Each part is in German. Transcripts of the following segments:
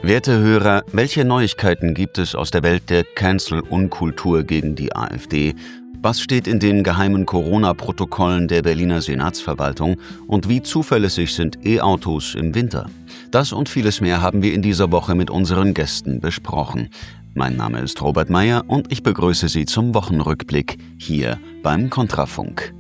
Werte Hörer, welche Neuigkeiten gibt es aus der Welt der Cancel-Unkultur gegen die AfD? Was steht in den geheimen Corona-Protokollen der Berliner Senatsverwaltung und wie zuverlässig sind E-Autos im Winter? Das und vieles mehr haben wir in dieser Woche mit unseren Gästen besprochen. Mein Name ist Robert Meyer und ich begrüße Sie zum Wochenrückblick hier beim Kontrafunk.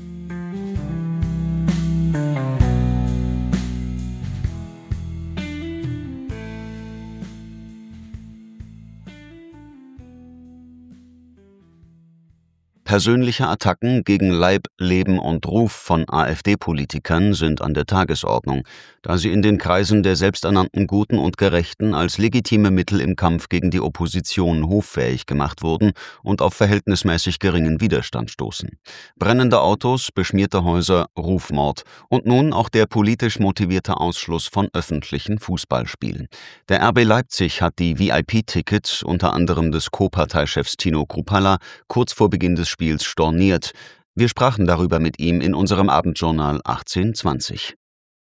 Persönliche Attacken gegen Leib, Leben und Ruf von AfD-Politikern sind an der Tagesordnung, da sie in den Kreisen der selbsternannten Guten und Gerechten als legitime Mittel im Kampf gegen die Opposition hoffähig gemacht wurden und auf verhältnismäßig geringen Widerstand stoßen. Brennende Autos, beschmierte Häuser, Rufmord und nun auch der politisch motivierte Ausschluss von öffentlichen Fußballspielen. Der RB Leipzig hat die VIP-Tickets unter anderem des Co-Parteichefs Tino Kruppalla kurz vor Beginn des Spiels storniert. Wir sprachen darüber mit ihm in unserem Abendjournal 1820.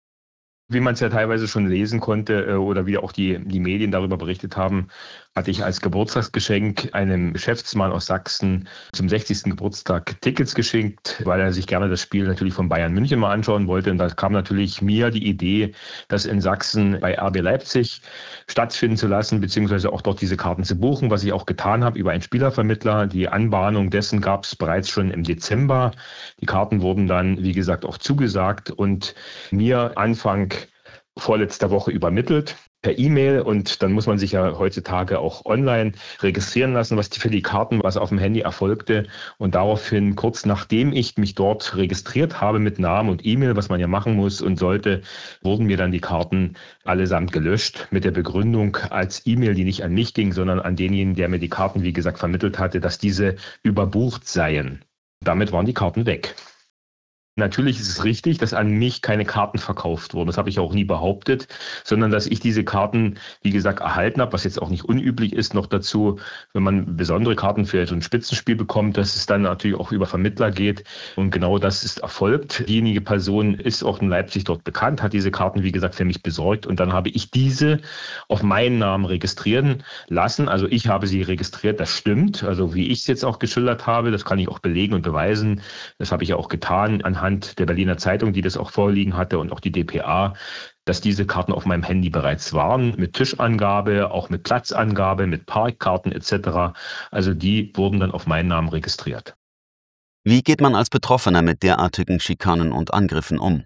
Wie man es ja teilweise schon lesen konnte oder wie auch die Medien darüber berichtet haben, hatte ich als Geburtstagsgeschenk einem Geschäftsmann aus Sachsen zum 60. Geburtstag Tickets geschenkt, weil er sich gerne das Spiel natürlich von Bayern München mal anschauen wollte. Und da kam natürlich mir die Idee, das in Sachsen bei RB Leipzig stattfinden zu lassen, beziehungsweise auch dort diese Karten zu buchen, was ich auch getan habe über einen Spielervermittler. Die Anbahnung dessen gab es bereits schon im Dezember. Die Karten wurden dann, wie gesagt, auch zugesagt und mir Anfang vorletzter Woche übermittelt per E-Mail, und dann muss man sich ja heutzutage auch online registrieren lassen, was für die Karten, was auf dem Handy erfolgte, und daraufhin, kurz nachdem ich mich dort registriert habe mit Namen und E-Mail, was man ja machen muss und sollte, wurden mir dann die Karten allesamt gelöscht mit der Begründung als E-Mail, die nicht an mich ging, sondern an denjenigen, der mir die Karten, wie gesagt, vermittelt hatte, dass diese überbucht seien. Damit waren die Karten weg. Natürlich ist es richtig, dass an mich keine Karten verkauft wurden. Das habe ich auch nie behauptet, sondern dass ich diese Karten, wie gesagt, erhalten habe, was jetzt auch nicht unüblich ist. Noch dazu, wenn man besondere Karten für so ein Spitzenspiel bekommt, dass es dann natürlich auch über Vermittler geht. Und genau das ist erfolgt. Diejenige Person ist auch in Leipzig dort bekannt, hat diese Karten, wie gesagt, für mich besorgt. Und dann habe ich diese auf meinen Namen registrieren lassen. Also ich habe sie registriert, das stimmt. Also wie ich es jetzt auch geschildert habe, das kann ich auch belegen und beweisen. Das habe ich ja auch getan anhand der Berliner Zeitung, die das auch vorliegen hatte, und auch die dpa, dass diese Karten auf meinem Handy bereits waren, mit Tischangabe, auch mit Platzangabe, mit Parkkarten etc. Also die wurden dann auf meinen Namen registriert. Wie geht man als Betroffener mit derartigen Schikanen und Angriffen um?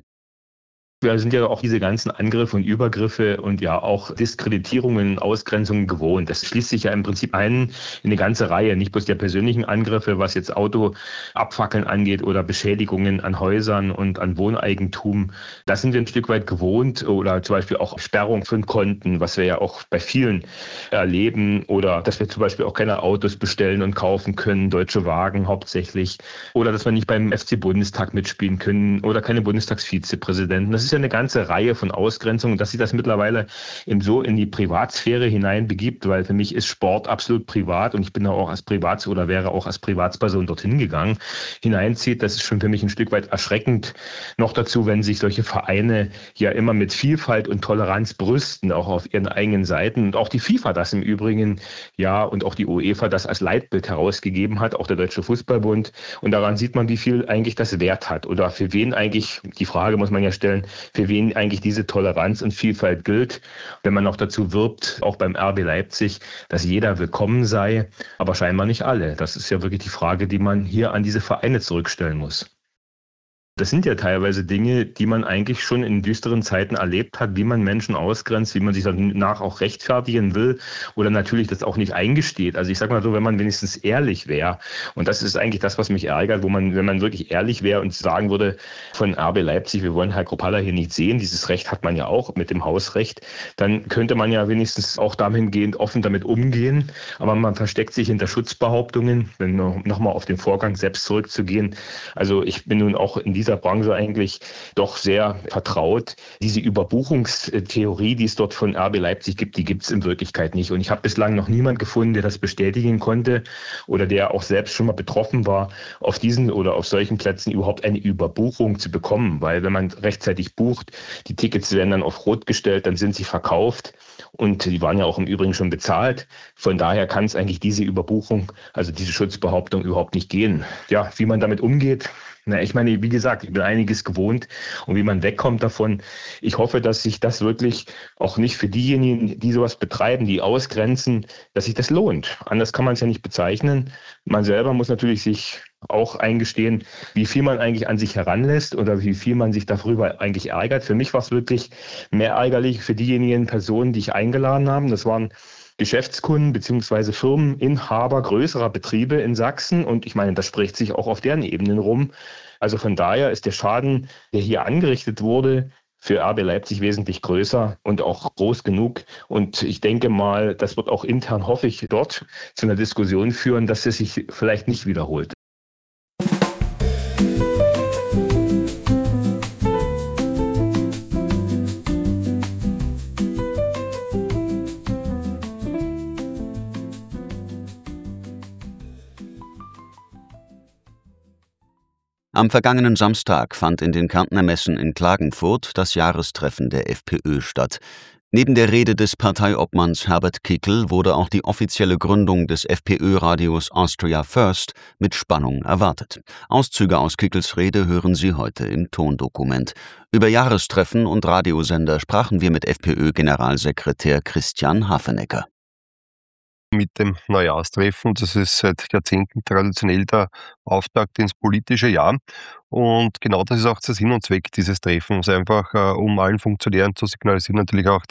Wir sind ja auch diese ganzen Angriffe und Übergriffe und ja auch Diskreditierungen, Ausgrenzungen gewohnt. Das schließt sich ja im Prinzip in eine ganze Reihe, nicht bloß der persönlichen Angriffe, was jetzt Autoabfackeln angeht oder Beschädigungen an Häusern und an Wohneigentum. Das sind wir ein Stück weit gewohnt, oder zum Beispiel auch Sperrung von Konten, was wir ja auch bei vielen erleben, oder dass wir zum Beispiel auch keine Autos bestellen und kaufen können, deutsche Wagen hauptsächlich, oder dass wir nicht beim FC-Bundestag mitspielen können oder keine Bundestagsvizepräsidenten. Das ist ja eine ganze Reihe von Ausgrenzungen, dass sich das mittlerweile eben so in die Privatsphäre hineinbegibt, weil für mich ist Sport absolut privat und ich bin da auch als oder wäre auch als Privatsperson dorthin gegangen, hineinzieht. Das ist schon für mich ein Stück weit erschreckend. Noch dazu, wenn sich solche Vereine ja immer mit Vielfalt und Toleranz brüsten, auch auf ihren eigenen Seiten, und auch die FIFA das im Übrigen, ja, und auch die UEFA das als Leitbild herausgegeben hat, auch der Deutsche Fußballbund. Und daran sieht man, wie viel eigentlich das Wert hat oder für wen eigentlich, die Frage muss man ja stellen, für wen eigentlich diese Toleranz und Vielfalt gilt, wenn man noch dazu wirbt, auch beim RB Leipzig, dass jeder willkommen sei, aber scheinbar nicht alle. Das ist ja wirklich die Frage, die man hier an diese Vereine zurückstellen muss. Das sind ja teilweise Dinge, die man eigentlich schon in düsteren Zeiten erlebt hat, wie man Menschen ausgrenzt, wie man sich danach auch rechtfertigen will oder natürlich das auch nicht eingesteht. Also ich sage mal so, wenn man wenigstens ehrlich wäre, und das ist eigentlich das, was mich ärgert, wenn man wirklich ehrlich wäre und sagen würde von RB Leipzig, wir wollen Herrn Kruppalla hier nicht sehen, dieses Recht hat man ja auch mit dem Hausrecht, dann könnte man ja wenigstens auch dahingehend offen damit umgehen, aber man versteckt sich hinter Schutzbehauptungen, wenn nochmal auf den Vorgang selbst zurückzugehen. Also ich bin nun auch in dieser Branche eigentlich doch sehr vertraut. Diese Überbuchungstheorie, die es dort von RB Leipzig gibt, die gibt es in Wirklichkeit nicht. Und ich habe bislang noch niemand gefunden, der das bestätigen konnte oder der auch selbst schon mal betroffen war, auf diesen oder auf solchen Plätzen überhaupt eine Überbuchung zu bekommen. Weil wenn man rechtzeitig bucht, die Tickets werden dann auf Rot gestellt, dann sind sie verkauft und die waren ja auch im Übrigen schon bezahlt. Von daher kann es eigentlich diese Überbuchung, also diese Schutzbehauptung überhaupt nicht gehen. Ja, wie man damit umgeht, na, ich meine, wie gesagt, ich bin einiges gewohnt und wie man wegkommt davon. Ich hoffe, dass sich das wirklich auch nicht für diejenigen, die sowas betreiben, die ausgrenzen, dass sich das lohnt. Anders kann man es ja nicht bezeichnen. Man selber muss natürlich sich auch eingestehen, wie viel man eigentlich an sich heranlässt oder wie viel man sich darüber eigentlich ärgert. Für mich war es wirklich mehr ärgerlich für diejenigen Personen, die ich eingeladen habe. Das waren Geschäftskunden beziehungsweise Firmeninhaber größerer Betriebe in Sachsen. Und ich meine, das spricht sich auch auf deren Ebenen rum. Also von daher ist der Schaden, der hier angerichtet wurde, für RB Leipzig wesentlich größer und auch groß genug. Und ich denke mal, das wird auch intern, hoffe ich, dort zu einer Diskussion führen, dass es sich vielleicht nicht wiederholt. Am vergangenen Samstag fand in den Kärntner Messen in Klagenfurt das Jahrestreffen der FPÖ statt. Neben der Rede des Parteiobmanns Herbert Kickl wurde auch die offizielle Gründung des FPÖ-Radios Austria First mit Spannung erwartet. Auszüge aus Kickls Rede hören Sie heute im Tondokument. Über Jahrestreffen und Radiosender sprachen wir mit FPÖ-Generalsekretär Christian Hafenecker. Mit dem Neujahrstreffen, das ist seit Jahrzehnten traditionell der Auftakt ins politische Jahr. Und genau das ist auch der Sinn und Zweck dieses Treffens, einfach um allen Funktionären zu signalisieren, natürlich auch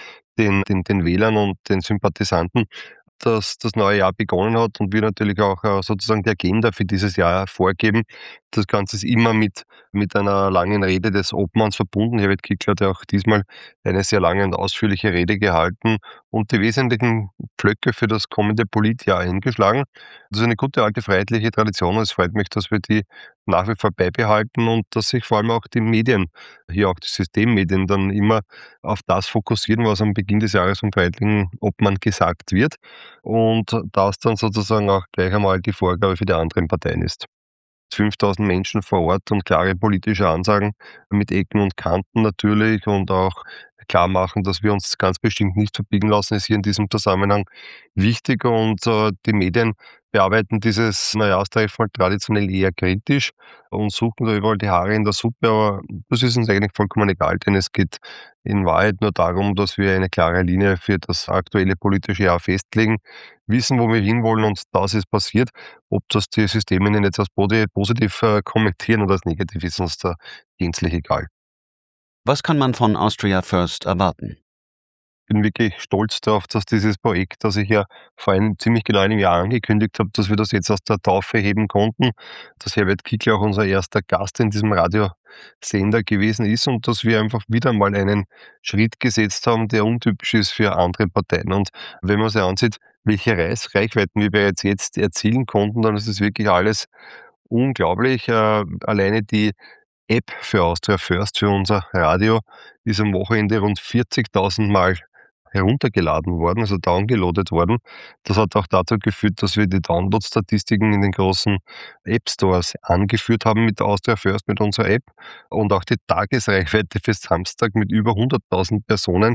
den Wählern und den Sympathisanten, dass das neue Jahr begonnen hat und wir natürlich auch sozusagen die Agenda für dieses Jahr vorgeben. Das Ganze ist immer mit einer langen Rede des Obmanns verbunden. Herbert Kickl hat ja auch diesmal eine sehr lange und ausführliche Rede gehalten und die wesentlichen Pflöcke für das kommende Politjahr eingeschlagen. Das ist eine gute alte freiheitliche Tradition und es freut mich, dass wir die nach wie vor beibehalten und dass sich vor allem auch die Medien, hier auch die Systemmedien, dann immer auf das fokussieren, was am Beginn des Jahres vom freiheitlichen Obmann gesagt wird und das dann sozusagen auch gleich einmal die Vorgabe für die anderen Parteien ist. 5.000 Menschen vor Ort und klare politische Ansagen mit Ecken und Kanten natürlich und auch klar machen, dass wir uns ganz bestimmt nicht verbiegen lassen, ist hier in diesem Zusammenhang wichtig und die Medien bearbeiten dieses Neujahrstreffen halt traditionell eher kritisch und suchen da überall die Haare in der Suppe, aber das ist uns eigentlich vollkommen egal, denn es geht in Wahrheit nur darum, dass wir eine klare Linie für das aktuelle politische Jahr festlegen, wissen, wo wir hinwollen und das ist passiert. Ob das die Systeme jetzt als positiv kommentieren oder als negativ, ist uns da gänzlich egal. Was kann man von Austria First erwarten? Ich bin wirklich stolz darauf, dass dieses Projekt, das ich ja vor ziemlich genau einem Jahr angekündigt habe, dass wir das jetzt aus der Taufe heben konnten, dass Herbert Kickl auch unser erster Gast in diesem Radiosender gewesen ist und dass wir einfach wieder mal einen Schritt gesetzt haben, der untypisch ist für andere Parteien. Und wenn man sich ansieht, welche Reichweiten wir bereits jetzt erzielen konnten, dann ist es wirklich alles unglaublich. Alleine die App für Austria First, für unser Radio, ist am Wochenende rund 40.000 Mal heruntergeladen worden, also downgeloadet worden. Das hat auch dazu geführt, dass wir die Download-Statistiken in den großen App-Stores angeführt haben mit Austria First, mit unserer App und auch die Tagesreichweite für Samstag mit über 100.000 Personen.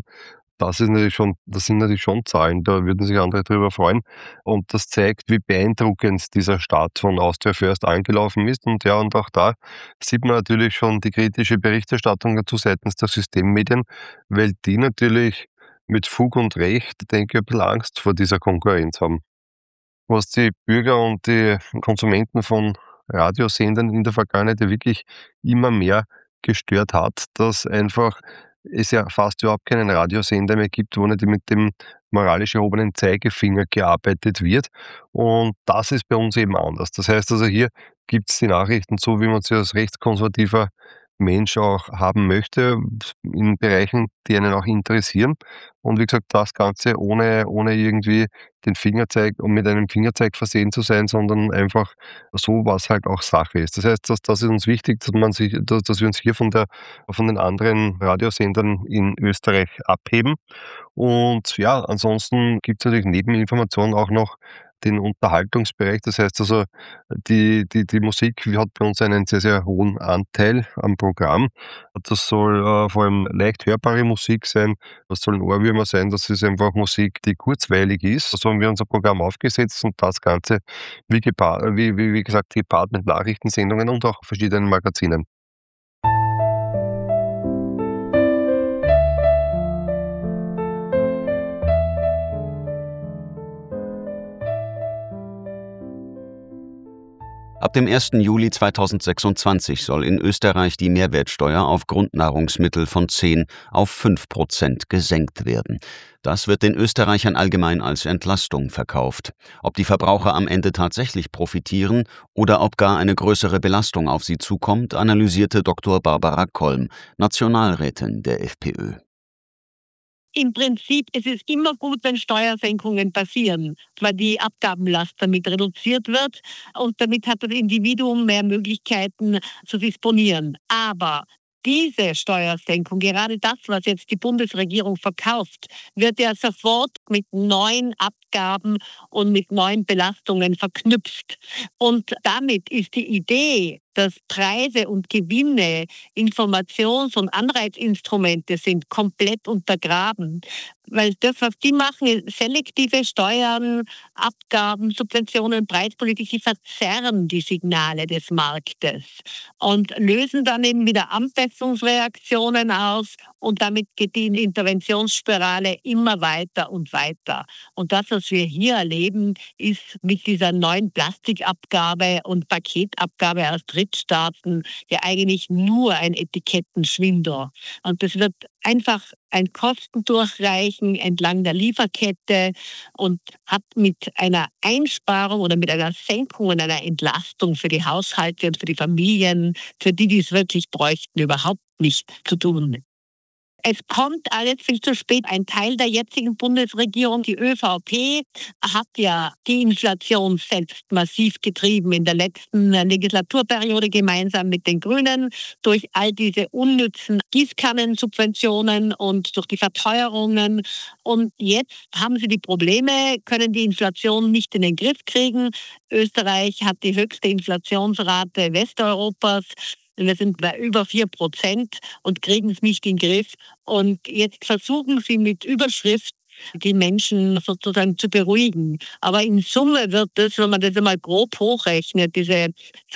Das sind natürlich schon Zahlen, da würden sich andere drüber freuen. Und das zeigt, wie beeindruckend dieser Start von Austria First angelaufen ist. Und ja, und auch da sieht man natürlich schon die kritische Berichterstattung dazu seitens der Systemmedien, weil die natürlich mit Fug und Recht, denke ich, ein bisschen Angst vor dieser Konkurrenz haben. Was die Bürger und die Konsumenten von Radiosendern in der Vergangenheit ja wirklich immer mehr gestört hat, dass einfach es ja fast überhaupt keinen Radiosender mehr gibt, wo nicht mit dem moralisch erhobenen Zeigefinger gearbeitet wird. Und das ist bei uns eben anders. Das heißt also, hier gibt es die Nachrichten so, wie man sie als rechtskonservativer Mensch auch haben möchte, in Bereichen, die einen auch interessieren. Und wie gesagt, das Ganze ohne irgendwie den Fingerzeig und mit einem Fingerzeig versehen zu sein, sondern einfach so, was halt auch Sache ist. Das heißt, das ist uns wichtig, dass wir uns hier von den anderen Radiosendern in Österreich abheben. Und ja, ansonsten gibt es natürlich neben Informationen auch noch den Unterhaltungsbereich. Das heißt also, die Musik hat bei uns einen sehr, sehr hohen Anteil am Programm. Das soll vor allem leicht hörbare Musik sein. Das sollen Ohrwürmer sein. Das ist einfach Musik, die kurzweilig ist. So haben wir unser Programm aufgesetzt und das Ganze, wie gesagt, gepaart mit Nachrichtensendungen und auch verschiedenen Magazinen. Ab dem 1. Juli 2026 soll in Österreich die Mehrwertsteuer auf Grundnahrungsmittel von 10 auf 5% gesenkt werden. Das wird den Österreichern allgemein als Entlastung verkauft. Ob die Verbraucher am Ende tatsächlich profitieren oder ob gar eine größere Belastung auf sie zukommt, analysierte Dr. Barbara Kollm, Nationalrätin der FPÖ. Im Prinzip, es ist immer gut, wenn Steuersenkungen passieren, weil die Abgabenlast damit reduziert wird und damit hat das Individuum mehr Möglichkeiten zu disponieren. Aber diese Steuersenkung, gerade das, was jetzt die Bundesregierung verkauft, wird ja sofort mit neuen Abgaben und mit neuen Belastungen verknüpft. Und damit ist die Idee, dass Preise und Gewinne Informations- und Anreizinstrumente sind, komplett untergraben. Weil das, was die machen, ist selektive Steuern, Abgaben, Subventionen, Preispolitik, die verzerren die Signale des Marktes und lösen dann eben wieder Anpassungsreaktionen aus und damit geht die Interventionsspirale immer weiter und weiter. Und das, was wir hier erleben, ist mit dieser neuen Plastikabgabe und Paketabgabe aus Drittstaaten ja eigentlich nur ein Etikettenschwindel. Und das wird einfach ein Kostendurchreichen entlang der Lieferkette und hat mit einer Einsparung oder mit einer Senkung und einer Entlastung für die Haushalte und für die Familien, für die es wirklich bräuchten, überhaupt nicht zu tun. Es kommt alles viel zu spät. Ein Teil der jetzigen Bundesregierung, die ÖVP, hat ja die Inflation selbst massiv getrieben in der letzten Legislaturperiode gemeinsam mit den Grünen durch all diese unnützen Gießkannensubventionen und durch die Verteuerungen. Und jetzt haben sie die Probleme, können die Inflation nicht in den Griff kriegen. Österreich hat die höchste Inflationsrate Westeuropas. Wir sind bei über 4% und kriegen es nicht in den Griff. Und jetzt versuchen sie mit Überschrift die Menschen sozusagen zu beruhigen. Aber in Summe wird das, wenn man das einmal grob hochrechnet, diese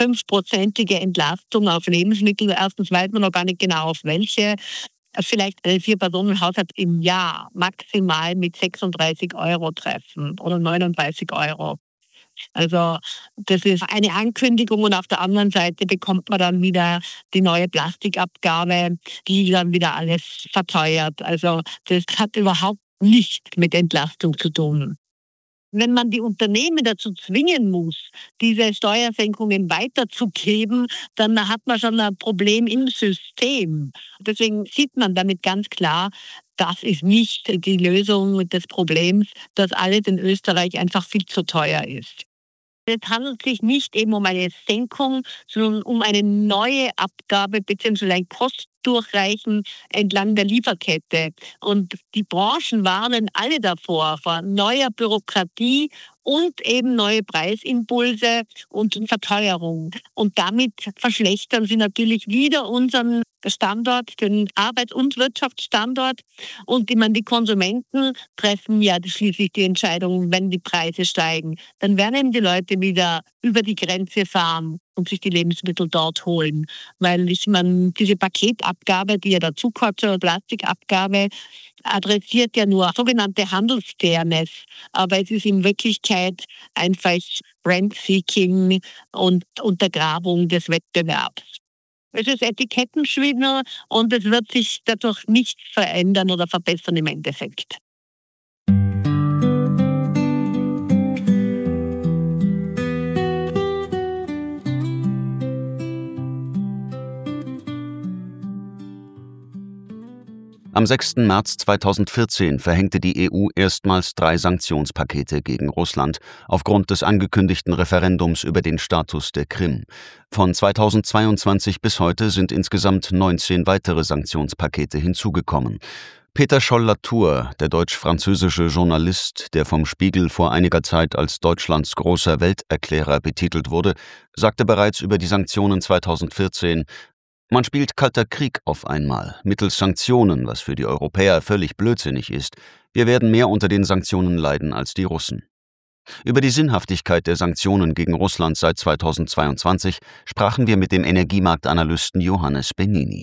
5%ige Entlastung auf Lebensmittel, erstens weiß man noch gar nicht genau auf welche, vielleicht einen 4-Personen-Haushalt im Jahr maximal mit 36 Euro treffen oder 39 Euro. Also das ist eine Ankündigung und auf der anderen Seite bekommt man dann wieder die neue Plastikabgabe, die dann wieder alles verteuert. Also das hat überhaupt nichts mit Entlastung zu tun. Wenn man die Unternehmen dazu zwingen muss, diese Steuersenkungen weiterzugeben, dann hat man schon ein Problem im System. Deswegen sieht man damit ganz klar, das ist nicht die Lösung des Problems, dass alles in Österreich einfach viel zu teuer ist. Es handelt sich nicht eben um eine Senkung, sondern um eine neue Abgabe bzw. ein Kostendurchreichen entlang der Lieferkette. Und die Branchen warnen alle davor, vor neuer Bürokratie und eben neue Preisimpulse und Verteuerung. Und damit verschlechtern sie natürlich wieder unseren Standort, den Arbeits- und Wirtschaftsstandort. Und ich meine, die Konsumenten treffen ja schließlich die Entscheidung, wenn die Preise steigen. Dann werden eben die Leute wieder über die Grenze fahren und sich die Lebensmittel dort holen. Weil ich meine, diese Paketabgabe, die ja dazukommt zur Plastikabgabe, adressiert ja nur sogenannte Handelsfairness. Aber es ist in Wirklichkeit einfach Rent-Seeking und Untergrabung des Wettbewerbs. Es ist Etikettenschwindel und es wird sich dadurch nichts verändern oder verbessern im Endeffekt. Am 6. März 2014 verhängte die EU erstmals 3 Sanktionspakete gegen Russland aufgrund des angekündigten Referendums über den Status der Krim. Von 2022 bis heute sind insgesamt 19 weitere Sanktionspakete hinzugekommen. Peter Scholl-Latour, der deutsch-französische Journalist, der vom Spiegel vor einiger Zeit als Deutschlands großer Welterklärer betitelt wurde, sagte bereits über die Sanktionen 2014: Man spielt kalter Krieg auf einmal, mittels Sanktionen, was für die Europäer völlig blödsinnig ist. Wir werden mehr unter den Sanktionen leiden als die Russen. Über die Sinnhaftigkeit der Sanktionen gegen Russland seit 2022 sprachen wir mit dem Energiemarktanalysten Johannes Benini.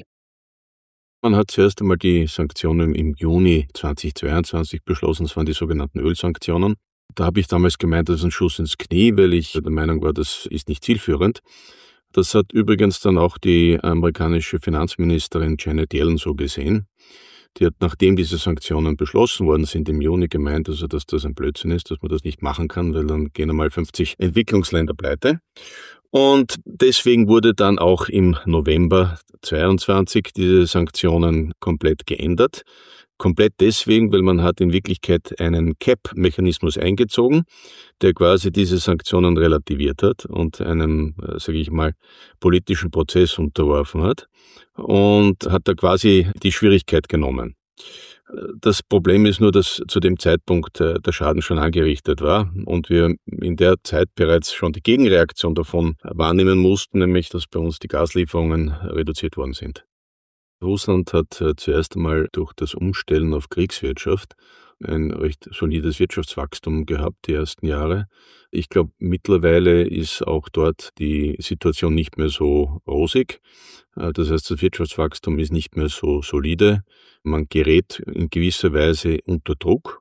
Man hat zuerst einmal die Sanktionen im Juni 2022 beschlossen, das waren die sogenannten Ölsanktionen. Da habe ich damals gemeint, das ist ein Schuss ins Knie, weil ich der Meinung war, das ist nicht zielführend. Das hat übrigens dann auch die amerikanische Finanzministerin Janet Yellen so gesehen. Die hat, nachdem diese Sanktionen beschlossen worden sind, im Juni gemeint, also dass das ein Blödsinn ist, dass man das nicht machen kann, weil dann gehen einmal 50 Entwicklungsländer pleite. Und deswegen wurde dann auch im November 2022 diese Sanktionen komplett geändert. Komplett deswegen, weil man hat in Wirklichkeit einen Cap-Mechanismus eingezogen, der quasi diese Sanktionen relativiert hat und einem, sage ich mal, politischen Prozess unterworfen hat und hat da quasi die Schwierigkeit genommen. Das Problem ist nur, dass zu dem Zeitpunkt der Schaden schon angerichtet war und wir in der Zeit bereits schon die Gegenreaktion davon wahrnehmen mussten, nämlich dass bei uns die Gaslieferungen reduziert worden sind. Russland hat zuerst einmal durch das Umstellen auf Kriegswirtschaft ein recht solides Wirtschaftswachstum gehabt, die ersten Jahre. Ich glaube, mittlerweile ist auch dort die Situation nicht mehr so rosig. Das heißt, das Wirtschaftswachstum ist nicht mehr so solide. Man gerät in gewisser Weise unter Druck.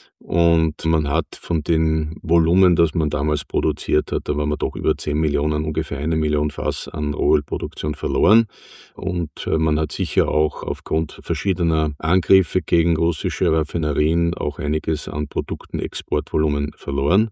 Und man hat von den Volumen, das man damals produziert hat, da waren wir doch über 10 Millionen, ungefähr 1 Million Fass an Rohölproduktion verloren. Und man hat sicher auch aufgrund verschiedener Angriffe gegen russische Raffinerien auch einiges an Produktenexportvolumen verloren.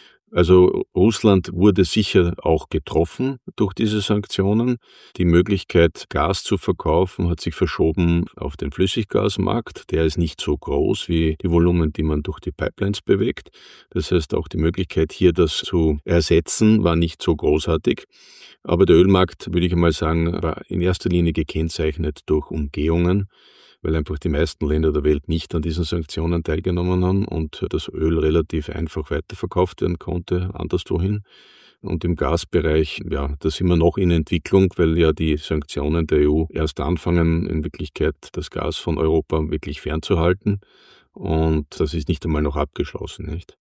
Also Russland wurde sicher auch getroffen durch diese Sanktionen. Die Möglichkeit, Gas zu verkaufen, hat sich verschoben auf den Flüssiggasmarkt. Der ist nicht so groß wie die Volumen, die man durch die Pipelines bewegt. Das heißt, auch die Möglichkeit, hier das zu ersetzen, war nicht so großartig. Aber der Ölmarkt, würde ich einmal sagen, war in erster Linie gekennzeichnet durch Umgehungen, weil einfach die meisten Länder der Welt nicht an diesen Sanktionen teilgenommen haben und das Öl relativ einfach weiterverkauft werden konnte, anderswohin. Und im Gasbereich, ja, da sind wir noch in Entwicklung, weil ja die Sanktionen der EU erst anfangen, in Wirklichkeit das Gas von Europa wirklich fernzuhalten. Und das ist nicht einmal noch abgeschlossen, nicht?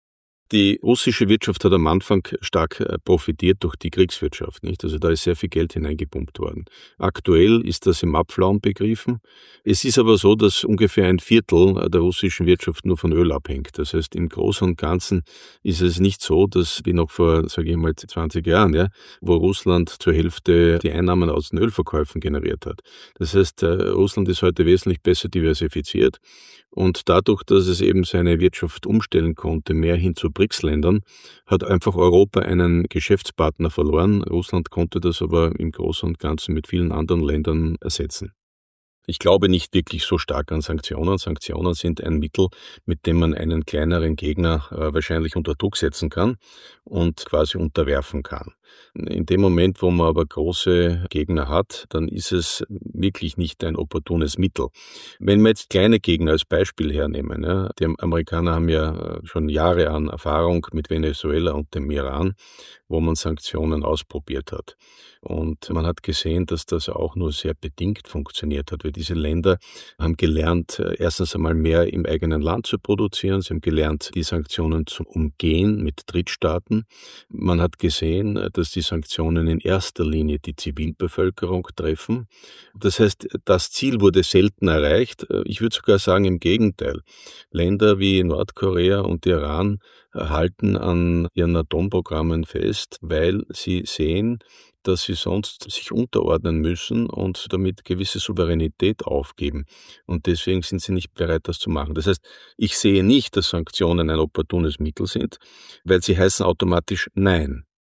Die russische Wirtschaft hat am Anfang stark profitiert durch die Kriegswirtschaft, nicht? Also da ist sehr viel Geld hineingepumpt worden. Aktuell ist das im Abflauen begriffen. Es ist aber so, dass ungefähr ein Viertel der russischen Wirtschaft nur von Öl abhängt. Das heißt, im Großen und Ganzen ist es nicht so, dass wie noch vor, sage ich mal, 20 Jahren, ja, wo Russland zur Hälfte die Einnahmen aus den Ölverkäufen generiert hat. Das heißt, Russland ist heute wesentlich besser diversifiziert. Und dadurch, dass es eben seine Wirtschaft umstellen konnte, mehr hin zu BRICS-Ländern, hat einfach Europa einen Geschäftspartner verloren. Russland konnte das aber im Großen und Ganzen mit vielen anderen Ländern ersetzen. Ich glaube nicht wirklich so stark an Sanktionen. Sanktionen sind ein Mittel, mit dem man einen kleineren Gegner wahrscheinlich unter Druck setzen kann und quasi unterwerfen kann. In dem Moment, wo man aber große Gegner hat, dann ist es wirklich nicht ein opportunes Mittel. Wenn wir jetzt kleine Gegner als Beispiel hernehmen, ja, die Amerikaner haben ja schon Jahre an Erfahrung mit Venezuela und dem Iran, wo man Sanktionen ausprobiert hat. Und man hat gesehen, dass das auch nur sehr bedingt funktioniert hat, weil diese Länder haben gelernt, erstens einmal mehr im eigenen Land zu produzieren. Sie haben gelernt, die Sanktionen zu umgehen mit Drittstaaten. Man hat gesehen, dass die Sanktionen in erster Linie die Zivilbevölkerung treffen. Das heißt, das Ziel wurde selten erreicht. Ich würde sogar sagen, im Gegenteil. Länder wie Nordkorea und Iran halten an ihren Atomprogrammen fest, weil sie sehen, dass sie sonst sich unterordnen müssen und damit gewisse Souveränität aufgeben. Und deswegen sind sie nicht bereit, das zu machen. Das heißt, ich sehe nicht, dass Sanktionen ein opportunes Mittel sind, weil sie heißen automatisch Nein.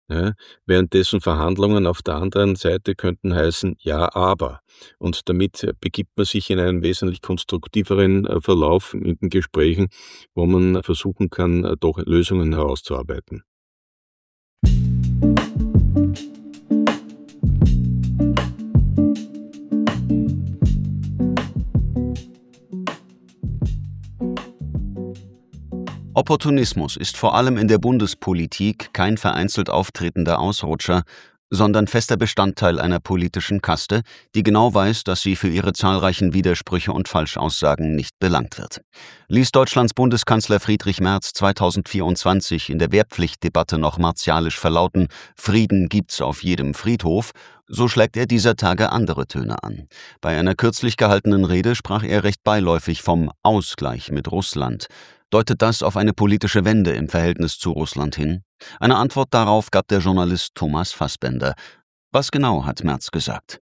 Ja, währenddessen Verhandlungen auf der anderen Seite könnten heißen, ja, aber. Und damit begibt man sich in einen wesentlich konstruktiveren Verlauf in den Gesprächen, wo man versuchen kann, doch Lösungen herauszuarbeiten. Opportunismus ist vor allem in der Bundespolitik kein vereinzelt auftretender Ausrutscher, sondern fester Bestandteil einer politischen Kaste, die genau weiß, dass sie für ihre zahlreichen Widersprüche und Falschaussagen nicht belangt wird. Ließ Deutschlands Bundeskanzler Friedrich Merz 2024 in der Wehrpflichtdebatte noch martialisch verlauten, Frieden gibt's auf jedem Friedhof, so schlägt er dieser Tage andere Töne an. Bei einer kürzlich gehaltenen Rede sprach er recht beiläufig vom Ausgleich mit Russland. Deutet das auf eine politische Wende im Verhältnis zu Russland hin? Eine Antwort darauf gab der Journalist Thomas Fassbender. Was genau hat Merz gesagt?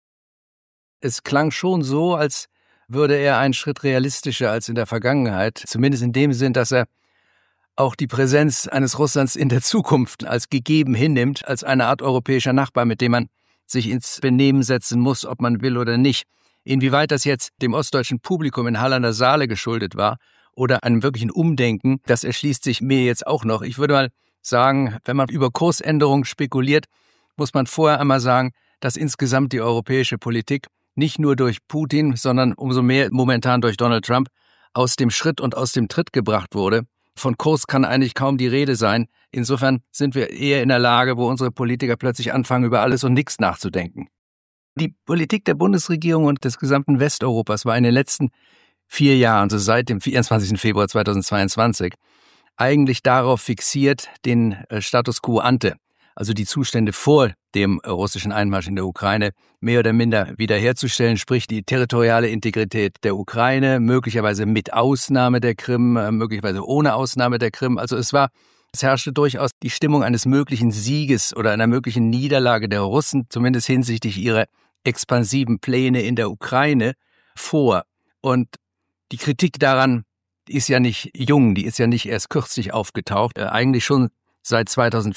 Es klang schon so, als würde er einen Schritt realistischer als in der Vergangenheit, zumindest in dem Sinn, dass er auch die Präsenz eines Russlands in der Zukunft als gegeben hinnimmt, als eine Art europäischer Nachbar, mit dem man sich ins Benehmen setzen muss, ob man will oder nicht. Inwieweit das jetzt dem ostdeutschen Publikum in Hall an der Saale geschuldet war oder einem wirklichen Umdenken, das erschließt sich mir jetzt auch noch. Ich würde mal sagen, wenn man über Kursänderungen spekuliert, muss man vorher einmal sagen, dass insgesamt die europäische Politik nicht nur durch Putin, sondern umso mehr momentan durch Donald Trump aus dem Schritt und aus dem Tritt gebracht wurde. Von Kurs kann eigentlich kaum die Rede sein. Insofern sind wir eher in der Lage, wo unsere Politiker plötzlich anfangen, über alles und nichts nachzudenken. Die Politik der Bundesregierung und des gesamten Westeuropas war in den letzten 4 Jahren, also seit dem 24. Februar 2022, eigentlich darauf fixiert, den Status quo ante, also die Zustände vor dem russischen Einmarsch in der Ukraine, mehr oder minder wiederherzustellen, sprich die territoriale Integrität der Ukraine, möglicherweise mit Ausnahme der Krim, möglicherweise ohne Ausnahme der Krim. Also es herrschte durchaus die Stimmung eines möglichen Sieges oder einer möglichen Niederlage der Russen, zumindest hinsichtlich ihrer expansiven Pläne in der Ukraine, vor. Und die Kritik daran ist ja nicht jung, die ist ja nicht erst kürzlich aufgetaucht. Eigentlich schon seit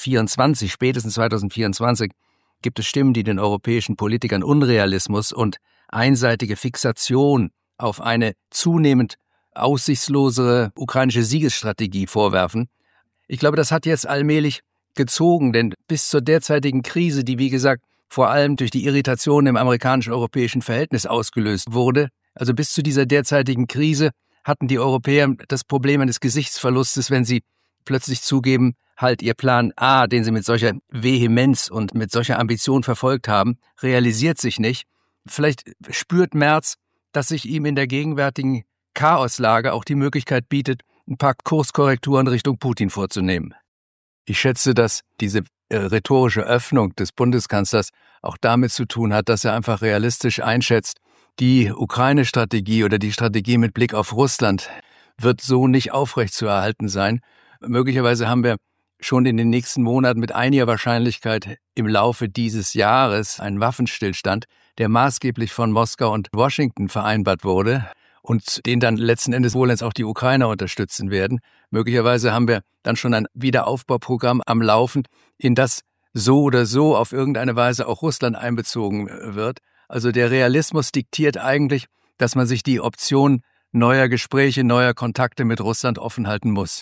2024, spätestens 2024, gibt es Stimmen, die den europäischen Politikern Unrealismus und einseitige Fixation auf eine zunehmend aussichtslosere ukrainische Siegesstrategie vorwerfen. Ich glaube, das hat jetzt allmählich gezogen, denn bis zur derzeitigen Krise, die wie gesagt vor allem durch die Irritation im amerikanisch-europäischen Verhältnis ausgelöst wurde, also bis zu dieser derzeitigen Krise hatten die Europäer das Problem eines Gesichtsverlustes, wenn sie plötzlich zugeben, halt ihr Plan A, den sie mit solcher Vehemenz und mit solcher Ambition verfolgt haben, realisiert sich nicht. Vielleicht spürt Merz, dass sich ihm in der gegenwärtigen Chaoslage auch die Möglichkeit bietet, ein paar Kurskorrekturen Richtung Putin vorzunehmen. Ich schätze, dass diese rhetorische Öffnung des Bundeskanzlers auch damit zu tun hat, dass er einfach realistisch einschätzt, die Ukraine-Strategie oder die Strategie mit Blick auf Russland wird so nicht aufrechtzuerhalten sein. Möglicherweise haben wir schon in den nächsten Monaten mit einiger Wahrscheinlichkeit im Laufe dieses Jahres einen Waffenstillstand, der maßgeblich von Moskau und Washington vereinbart wurde und den dann letzten Endes wohl jetzt auch die Ukrainer unterstützen werden. Möglicherweise haben wir dann schon ein Wiederaufbauprogramm am Laufen, in das so oder so auf irgendeine Weise auch Russland einbezogen wird. Also der Realismus diktiert eigentlich, dass man sich die Option neuer Gespräche, neuer Kontakte mit Russland offen halten muss.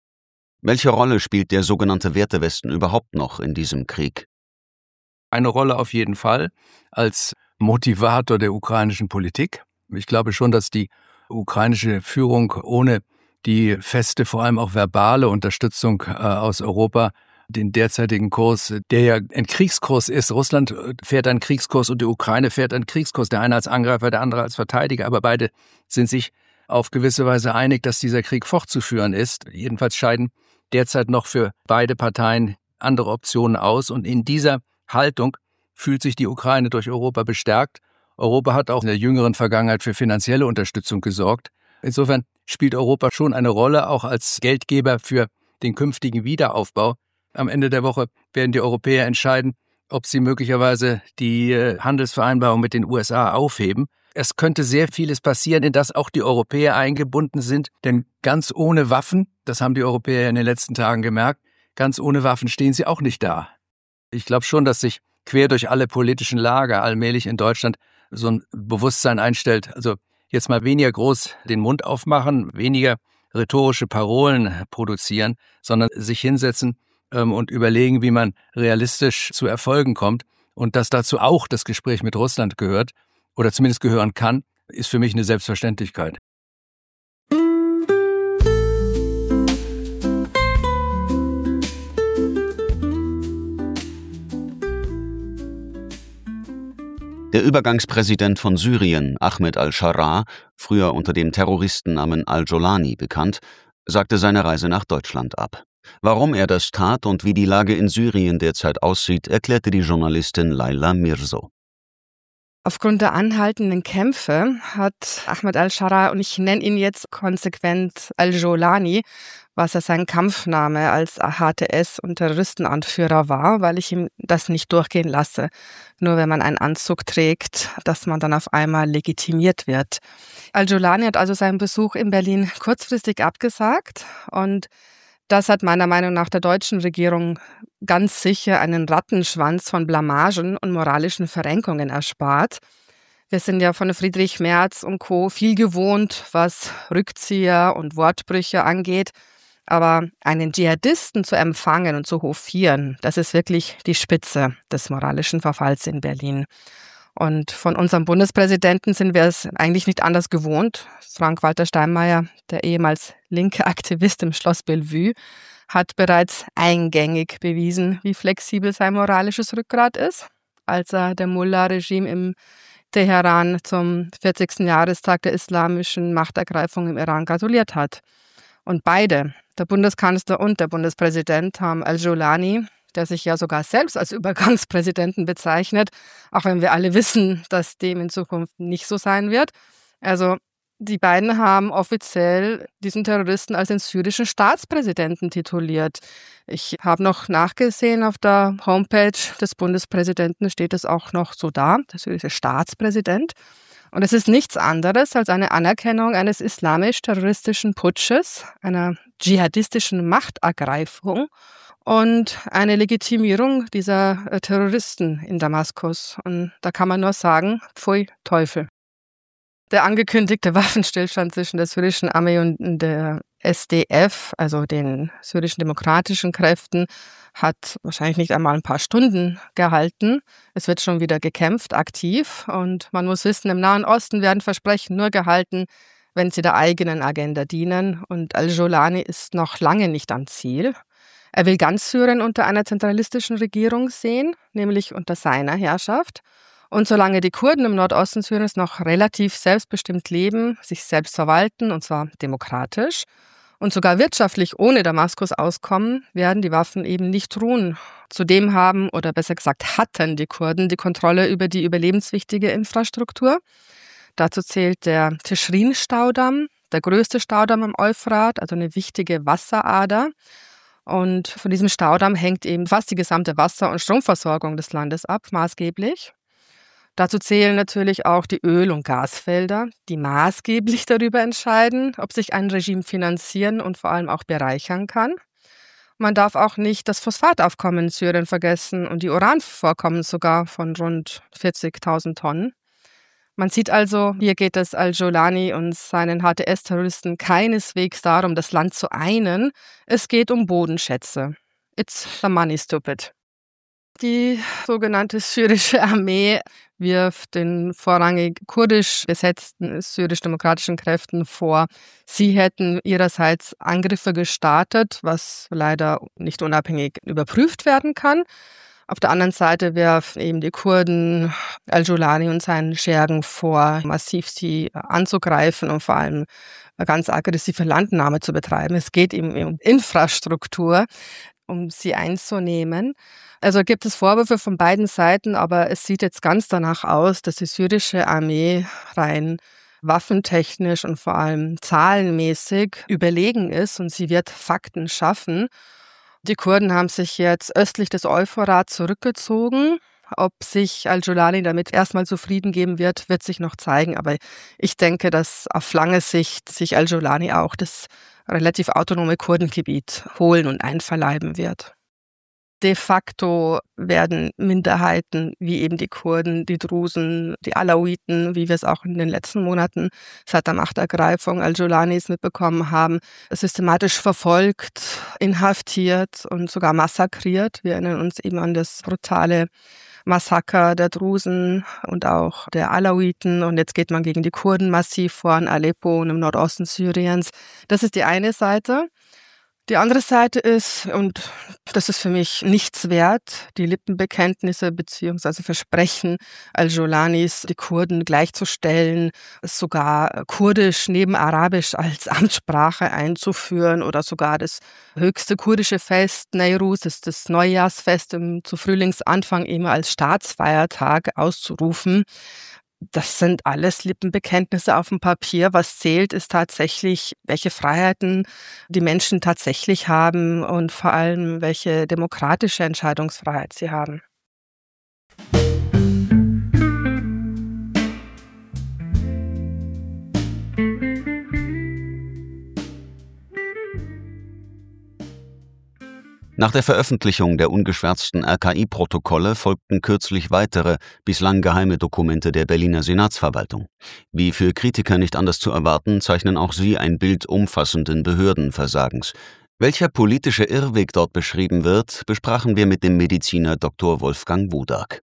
Welche Rolle spielt der sogenannte Wertewesten überhaupt noch in diesem Krieg? Eine Rolle auf jeden Fall als Motivator der ukrainischen Politik. Ich glaube schon, dass die ukrainische Führung ohne die feste, vor allem auch verbale Unterstützung aus Europa den derzeitigen Kurs, der ja ein Kriegskurs ist. Russland fährt einen Kriegskurs und die Ukraine fährt einen Kriegskurs. Der eine als Angreifer, der andere als Verteidiger. Aber beide sind sich auf gewisse Weise einig, dass dieser Krieg fortzuführen ist. Jedenfalls scheiden derzeit noch für beide Parteien andere Optionen aus. Und in dieser Haltung fühlt sich die Ukraine durch Europa bestärkt. Europa hat auch in der jüngeren Vergangenheit für finanzielle Unterstützung gesorgt. Insofern spielt Europa schon eine Rolle, auch als Geldgeber für den künftigen Wiederaufbau. Am Ende der Woche werden die Europäer entscheiden, ob sie möglicherweise die Handelsvereinbarung mit den USA aufheben. Es könnte sehr vieles passieren, in das auch die Europäer eingebunden sind, denn ganz ohne Waffen, das haben die Europäer in den letzten Tagen gemerkt, ganz ohne Waffen stehen sie auch nicht da. Ich glaube schon, dass sich quer durch alle politischen Lager allmählich in Deutschland so ein Bewusstsein einstellt. Also jetzt mal weniger groß den Mund aufmachen, weniger rhetorische Parolen produzieren, sondern sich hinsetzen und überlegen, wie man realistisch zu Erfolgen kommt. Und dass dazu auch das Gespräch mit Russland gehört oder zumindest gehören kann, ist für mich eine Selbstverständlichkeit. Der Übergangspräsident von Syrien, Ahmed al-Sharaa, früher unter dem Terroristennamen al-Jolani bekannt, sagte seine Reise nach Deutschland ab. Warum er das tat und wie die Lage in Syrien derzeit aussieht, erklärte die Journalistin Laila Mirzo. Aufgrund der anhaltenden Kämpfe hat Ahmed al-Sharaa, und ich nenne ihn jetzt konsequent al-Jolani, was ja sein Kampfname als HTS- und Terroristenanführer war, weil ich ihm das nicht durchgehen lasse. Nur wenn man einen Anzug trägt, dass man dann auf einmal legitimiert wird. Al-Jolani hat also seinen Besuch in Berlin kurzfristig abgesagt und das hat meiner Meinung nach der deutschen Regierung ganz sicher einen Rattenschwanz von Blamagen und moralischen Verrenkungen erspart. Wir sind ja von Friedrich Merz und Co. viel gewohnt, was Rückzieher und Wortbrüche angeht. Aber einen Dschihadisten zu empfangen und zu hofieren, das ist wirklich die Spitze des moralischen Verfalls in Berlin. Und von unserem Bundespräsidenten sind wir es eigentlich nicht anders gewohnt. Frank-Walter Steinmeier, der ehemals linke Aktivist im Schloss Bellevue, hat bereits eingängig bewiesen, wie flexibel sein moralisches Rückgrat ist, als er dem Mullah-Regime im Teheran zum 40. Jahrestag der islamischen Machtergreifung im Iran gratuliert hat. Und beide, der Bundeskanzler und der Bundespräsident, haben al-Jolani, der sich ja sogar selbst als Übergangspräsidenten bezeichnet, auch wenn wir alle wissen, dass dem in Zukunft nicht so sein wird. Also die beiden haben offiziell diesen Terroristen als den syrischen Staatspräsidenten tituliert. Ich habe noch nachgesehen, auf der Homepage des Bundespräsidenten steht es auch noch so da, der syrische Staatspräsident. Und es ist nichts anderes als eine Anerkennung eines islamisch-terroristischen Putsches, einer dschihadistischen Machtergreifung und eine Legitimierung dieser Terroristen in Damaskus. Und da kann man nur sagen, pfui Teufel. Der angekündigte Waffenstillstand zwischen der syrischen Armee und der SDF, also den syrischen demokratischen Kräften, hat wahrscheinlich nicht einmal ein paar Stunden gehalten. Es wird schon wieder gekämpft, aktiv. Und man muss wissen, im Nahen Osten werden Versprechen nur gehalten, wenn sie der eigenen Agenda dienen. Und al-Jolani ist noch lange nicht am Ziel. Er will ganz Syrien unter einer zentralistischen Regierung sehen, nämlich unter seiner Herrschaft. Und solange die Kurden im Nordosten Syriens noch relativ selbstbestimmt leben, sich selbst verwalten, und zwar demokratisch, und sogar wirtschaftlich ohne Damaskus auskommen, werden die Waffen eben nicht ruhen. Zudem haben, oder besser gesagt hatten die Kurden die Kontrolle über die überlebenswichtige Infrastruktur. Dazu zählt der Tischrin-Staudamm, der größte Staudamm am Euphrat, also eine wichtige Wasserader. Und von diesem Staudamm hängt eben fast die gesamte Wasser- und Stromversorgung des Landes ab, maßgeblich. Dazu zählen natürlich auch die Öl- und Gasfelder, die maßgeblich darüber entscheiden, ob sich ein Regime finanzieren und vor allem auch bereichern kann. Man darf auch nicht das Phosphataufkommen in Syrien vergessen und die Uranvorkommen sogar von rund 40.000 Tonnen. Man sieht also, hier geht es al-Jolani und seinen HTS-Terroristen keineswegs darum, das Land zu einen. Es geht um Bodenschätze. It's the money, stupid. Die sogenannte syrische Armee wirft den vorrangig kurdisch besetzten syrisch-demokratischen Kräften vor, sie hätten ihrerseits Angriffe gestartet, was leider nicht unabhängig überprüft werden kann. Auf der anderen Seite werfen eben die Kurden al-Jolani und seinen Schergen vor, massiv sie anzugreifen und vor allem ganz aggressive Landnahme zu betreiben. Es geht eben um Infrastruktur, um sie einzunehmen. Also gibt es Vorwürfe von beiden Seiten, aber es sieht jetzt ganz danach aus, dass die syrische Armee rein waffentechnisch und vor allem zahlenmäßig überlegen ist und sie wird Fakten schaffen. Die Kurden haben sich jetzt östlich des Euphrat zurückgezogen. Ob sich al-Jolani damit erstmal zufrieden geben wird, wird sich noch zeigen. Aber ich denke, dass auf lange Sicht sich al-Jolani auch das relativ autonome Kurdengebiet holen und einverleiben wird. De facto werden Minderheiten wie eben die Kurden, die Drusen, die Alawiten, wie wir es auch in den letzten Monaten seit der Machtergreifung al-Jolanis mitbekommen haben, systematisch verfolgt, inhaftiert und sogar massakriert. Wir erinnern uns eben an das brutale Massaker der Drusen und auch der Alawiten. Und jetzt geht man gegen die Kurden massiv vor in Aleppo und im Nordosten Syriens. Das ist die eine Seite. Die andere Seite ist, und das ist für mich nichts wert, die Lippenbekenntnisse bzw. Versprechen al-Jolanis, die Kurden gleichzustellen, sogar Kurdisch neben Arabisch als Amtssprache einzuführen oder sogar das höchste kurdische Fest, Nowruz, das Neujahrsfest zu Frühlingsanfang eben als Staatsfeiertag auszurufen. Das sind alles Lippenbekenntnisse auf dem Papier. Was zählt, ist tatsächlich, welche Freiheiten die Menschen tatsächlich haben und vor allem, welche demokratische Entscheidungsfreiheit sie haben. Nach der Veröffentlichung der ungeschwärzten RKI-Protokolle folgten kürzlich weitere, bislang geheime Dokumente der Berliner Senatsverwaltung. Wie für Kritiker nicht anders zu erwarten, zeichnen auch sie ein Bild umfassenden Behördenversagens. Welcher politische Irrweg dort beschrieben wird, besprachen wir mit dem Mediziner Dr. Wolfgang Wodak.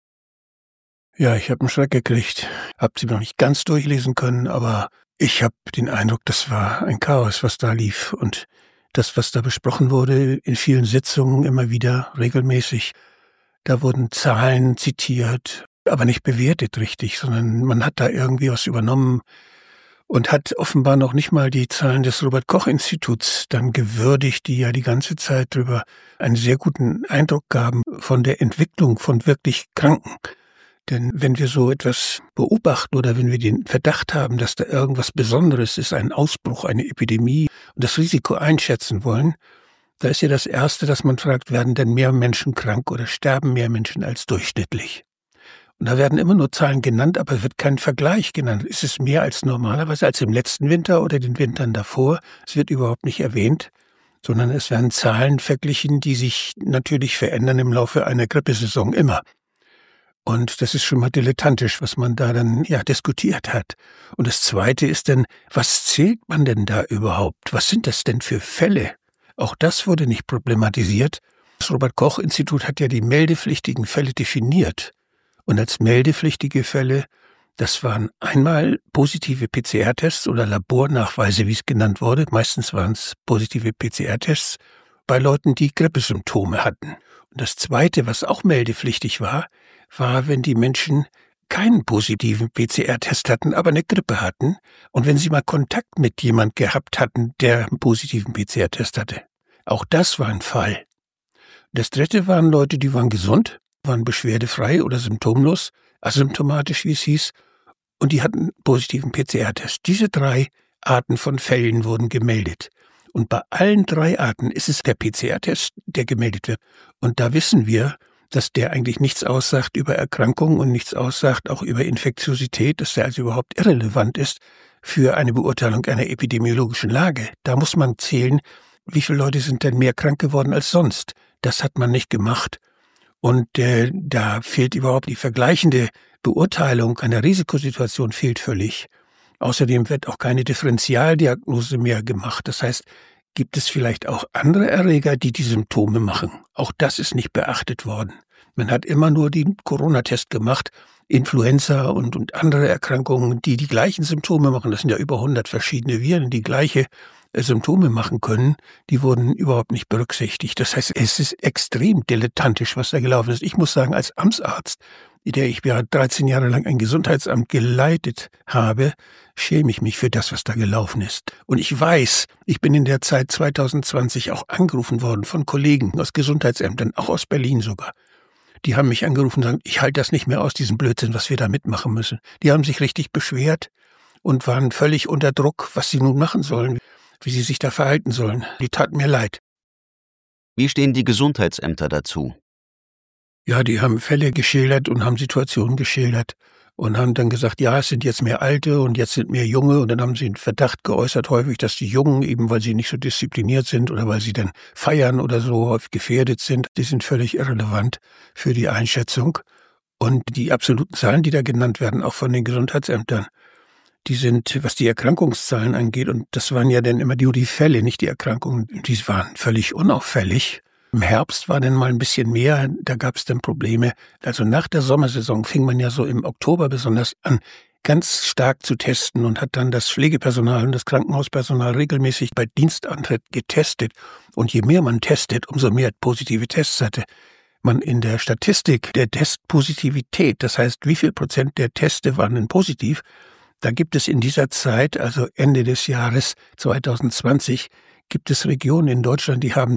Ja, ich habe einen Schreck gekriegt. Habe sie noch nicht ganz durchlesen können, aber ich habe den Eindruck, das war ein Chaos, was da lief. Und das, was da besprochen wurde, in vielen Sitzungen immer wieder regelmäßig, da wurden Zahlen zitiert, aber nicht bewertet richtig, sondern man hat da irgendwie was übernommen und hat offenbar noch nicht mal die Zahlen des Robert-Koch-Instituts dann gewürdigt, die ja die ganze Zeit darüber einen sehr guten Eindruck gaben von der Entwicklung von wirklich Kranken. Denn wenn wir so etwas beobachten oder wenn wir den Verdacht haben, dass da irgendwas Besonderes ist, ein Ausbruch, eine Epidemie und das Risiko einschätzen wollen, da ist ja das Erste, dass man fragt, werden denn mehr Menschen krank oder sterben mehr Menschen als durchschnittlich? Und da werden immer nur Zahlen genannt, aber wird kein Vergleich genannt. Ist es mehr als normalerweise, als im letzten Winter oder den Wintern davor? Es wird überhaupt nicht erwähnt, sondern es werden Zahlen verglichen, die sich natürlich verändern im Laufe einer Grippesaison immer. Und das ist schon mal dilettantisch, was man da dann diskutiert hat. Und das Zweite ist dann, was zählt man denn da überhaupt? Was sind das denn für Fälle? Auch das wurde nicht problematisiert. Das Robert-Koch-Institut hat ja die meldepflichtigen Fälle definiert. Und als meldepflichtige Fälle, das waren einmal positive PCR-Tests oder Labornachweise, wie es genannt wurde. Meistens waren es positive PCR-Tests bei Leuten, die Grippesymptome hatten. Und das Zweite, was auch meldepflichtig war, wenn die Menschen keinen positiven PCR-Test hatten, aber eine Grippe hatten und wenn sie mal Kontakt mit jemand gehabt hatten, der einen positiven PCR-Test hatte. Auch das war ein Fall. Das Dritte waren Leute, die waren gesund, waren beschwerdefrei oder symptomlos, asymptomatisch, wie es hieß, und die hatten einen positiven PCR-Test. Diese 3 Arten von Fällen wurden gemeldet. Und bei allen 3 Arten ist es der PCR-Test, der gemeldet wird. Und da wissen wir, dass der eigentlich nichts aussagt über Erkrankungen und nichts aussagt auch über Infektiosität, dass der also überhaupt irrelevant ist für eine Beurteilung einer epidemiologischen Lage. Da muss man zählen, wie viele Leute sind denn mehr krank geworden als sonst. Das hat man nicht gemacht. Und da fehlt überhaupt die vergleichende Beurteilung einer Risikosituation fehlt völlig. Außerdem wird auch keine Differentialdiagnose mehr gemacht. Das heißt, gibt es vielleicht auch andere Erreger, die die Symptome machen? Auch das ist nicht beachtet worden. Man hat immer nur den Corona-Test gemacht, Influenza und andere Erkrankungen, die die gleichen Symptome machen. Das sind ja über 100 verschiedene Viren, die gleiche Symptome machen können. Die wurden überhaupt nicht berücksichtigt. Das heißt, es ist extrem dilettantisch, was da gelaufen ist. Ich muss sagen, als Amtsarzt, ich ja 13 Jahre lang ein Gesundheitsamt geleitet habe, schäme ich mich für das, was da gelaufen ist. Und ich weiß, ich bin in der Zeit 2020 auch angerufen worden von Kollegen aus Gesundheitsämtern, auch aus Berlin sogar. Die haben mich angerufen und sagen, ich halte das nicht mehr aus, diesen Blödsinn, was wir da mitmachen müssen. Die haben sich richtig beschwert und waren völlig unter Druck, was sie nun machen sollen, wie sie sich da verhalten sollen. Die taten mir leid. Wie stehen die Gesundheitsämter dazu? Ja, die haben Fälle geschildert und haben Situationen geschildert. und haben dann gesagt, ja, es sind jetzt mehr Alte und jetzt sind mehr Junge. Und dann haben sie den Verdacht geäußert häufig, dass die Jungen, eben weil sie nicht so diszipliniert sind oder weil sie dann feiern oder so häufig gefährdet sind, die sind völlig irrelevant für die Einschätzung. Und die absoluten Zahlen, die da genannt werden, auch von den Gesundheitsämtern, die sind, was die Erkrankungszahlen angeht, und das waren ja dann immer nur die Fälle, nicht die Erkrankungen, die waren völlig unauffällig. Im Herbst war dann mal ein bisschen mehr, da gab es dann Probleme. Also nach der Sommersaison fing man ja so im Oktober besonders an, ganz stark zu testen und hat dann das Pflegepersonal und das Krankenhauspersonal regelmäßig bei Dienstantritt getestet. Und je mehr man testet, umso mehr positive Tests hatte man in der Statistik der Testpositivität. Das heißt, wie viel Prozent der Teste waren denn positiv? Da gibt es in dieser Zeit, also Ende des Jahres 2020, gibt es Regionen in Deutschland, die haben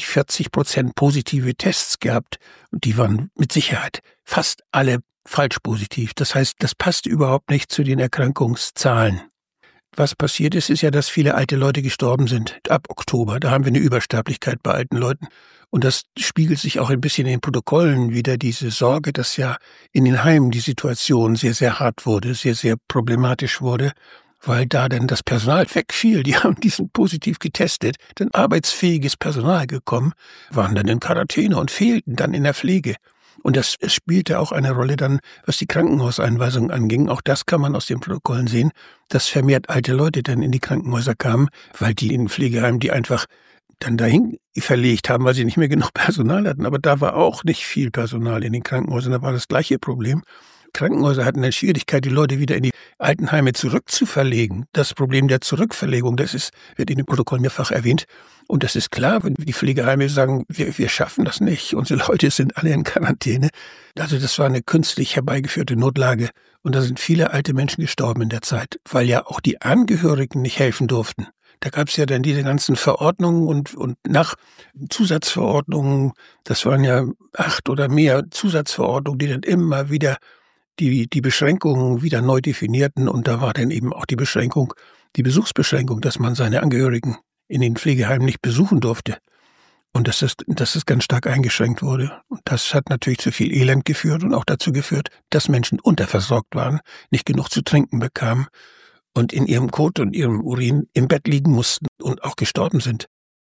30-40% positive Tests gehabt. Und die waren mit Sicherheit fast alle falsch positiv. Das heißt, das passt überhaupt nicht zu den Erkrankungszahlen. Was passiert ist, ist ja, dass viele alte Leute gestorben sind ab Oktober. Da haben wir eine Übersterblichkeit bei alten Leuten. Und das spiegelt sich auch ein bisschen in den Protokollen wieder, diese Sorge, dass ja in den Heimen die Situation sehr, sehr hart wurde, sehr, sehr problematisch wurde, weil da dann das Personal wegfiel. Die haben diesen positiv getestet, dann arbeitsfähiges Personal gekommen, waren dann in Quarantäne und fehlten dann in der Pflege. Und das spielte auch eine Rolle dann, was die Krankenhauseinweisungen anging. Auch das kann man aus den Protokollen sehen, dass vermehrt alte Leute dann in die Krankenhäuser kamen, weil die in Pflegeheimen die einfach dann dahin verlegt haben, weil sie nicht mehr genug Personal hatten. Aber da war auch nicht viel Personal in den Krankenhäusern, da war das gleiche Problem. Krankenhäuser hatten eine Schwierigkeit, die Leute wieder in die Altenheime zurückzuverlegen. Das Problem der Zurückverlegung, wird in dem Protokoll mehrfach erwähnt. Und das ist klar, wenn die Pflegeheime sagen, wir schaffen das nicht, unsere Leute sind alle in Quarantäne. Also das war eine künstlich herbeigeführte Notlage. Und da sind viele alte Menschen gestorben in der Zeit, weil ja auch die Angehörigen nicht helfen durften. Da gab es ja dann diese ganzen Verordnungen und nach Zusatzverordnungen, das waren ja 8 oder mehr Zusatzverordnungen, die dann immer wieder die Beschränkungen wieder neu definierten. Und da war dann eben auch die Besuchsbeschränkung, dass man seine Angehörigen in den Pflegeheimen nicht besuchen durfte. Und dass es ganz stark eingeschränkt wurde. Und das hat natürlich zu viel Elend geführt und auch dazu geführt, dass Menschen unterversorgt waren, nicht genug zu trinken bekamen und in ihrem Kot und ihrem Urin im Bett liegen mussten und auch gestorben sind.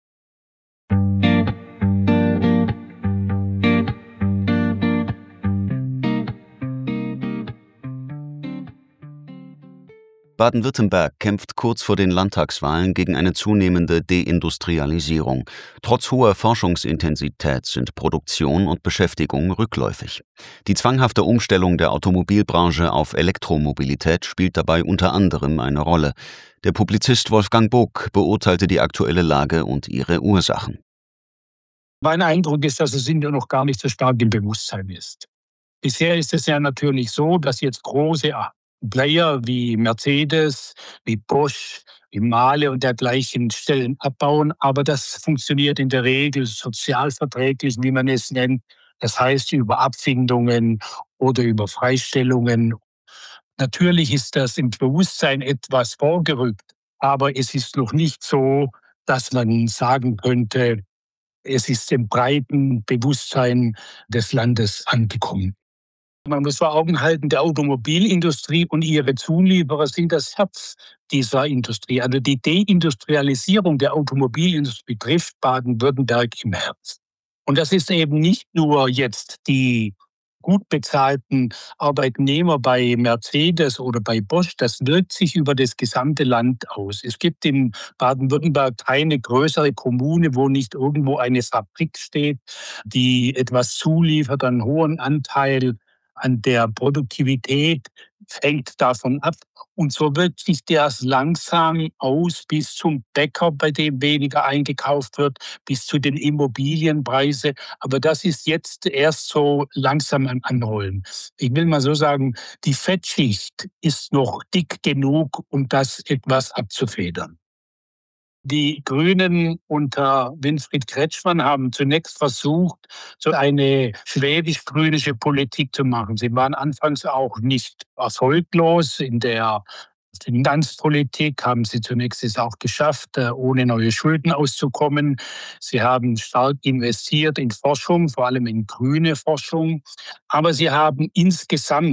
Baden-Württemberg kämpft kurz vor den Landtagswahlen gegen eine zunehmende Deindustrialisierung. Trotz hoher Forschungsintensität sind Produktion und Beschäftigung rückläufig. Die zwanghafte Umstellung der Automobilbranche auf Elektromobilität spielt dabei unter anderem eine Rolle. Der Publizist Wolfgang Bog beurteilte die aktuelle Lage und ihre Ursachen. Mein Eindruck ist, dass es noch gar nicht so stark im Bewusstsein ist. Bisher ist es ja natürlich so, dass jetzt große Player wie Mercedes, wie Bosch, wie Mahle und dergleichen Stellen abbauen. Aber das funktioniert in der Regel sozialverträglich, wie man es nennt. Das heißt über Abfindungen oder über Freistellungen. Natürlich ist das im Bewusstsein etwas vorgerückt. Aber es ist noch nicht so, dass man sagen könnte, es ist im breiten Bewusstsein des Landes angekommen. Man muss vor Augen halten, die Automobilindustrie und ihre Zulieferer sind das Herz dieser Industrie. Also die Deindustrialisierung der Automobilindustrie trifft Baden-Württemberg im Herz. Und das ist eben nicht nur jetzt die gut bezahlten Arbeitnehmer bei Mercedes oder bei Bosch, das wirkt sich über das gesamte Land aus. Es gibt in Baden-Württemberg keine größere Kommune, wo nicht irgendwo eine Fabrik steht, die etwas zuliefert, einen hohen Anteil an der Produktivität hängt davon ab. Und so wirkt sich das langsam aus bis zum Bäcker, bei dem weniger eingekauft wird, bis zu den Immobilienpreisen. Aber das ist jetzt erst so langsam am Anrollen. Ich will mal so sagen, die Fettschicht ist noch dick genug, um das etwas abzufedern. Die Grünen unter Winfried Kretschmann haben zunächst versucht, so eine schwäbisch-grünische Politik zu machen. Sie waren anfangs auch nicht erfolglos. In der Finanzpolitik haben sie zunächst es auch geschafft, ohne neue Schulden auszukommen. Sie haben stark investiert in Forschung, vor allem in grüne Forschung. Aber sie haben insgesamt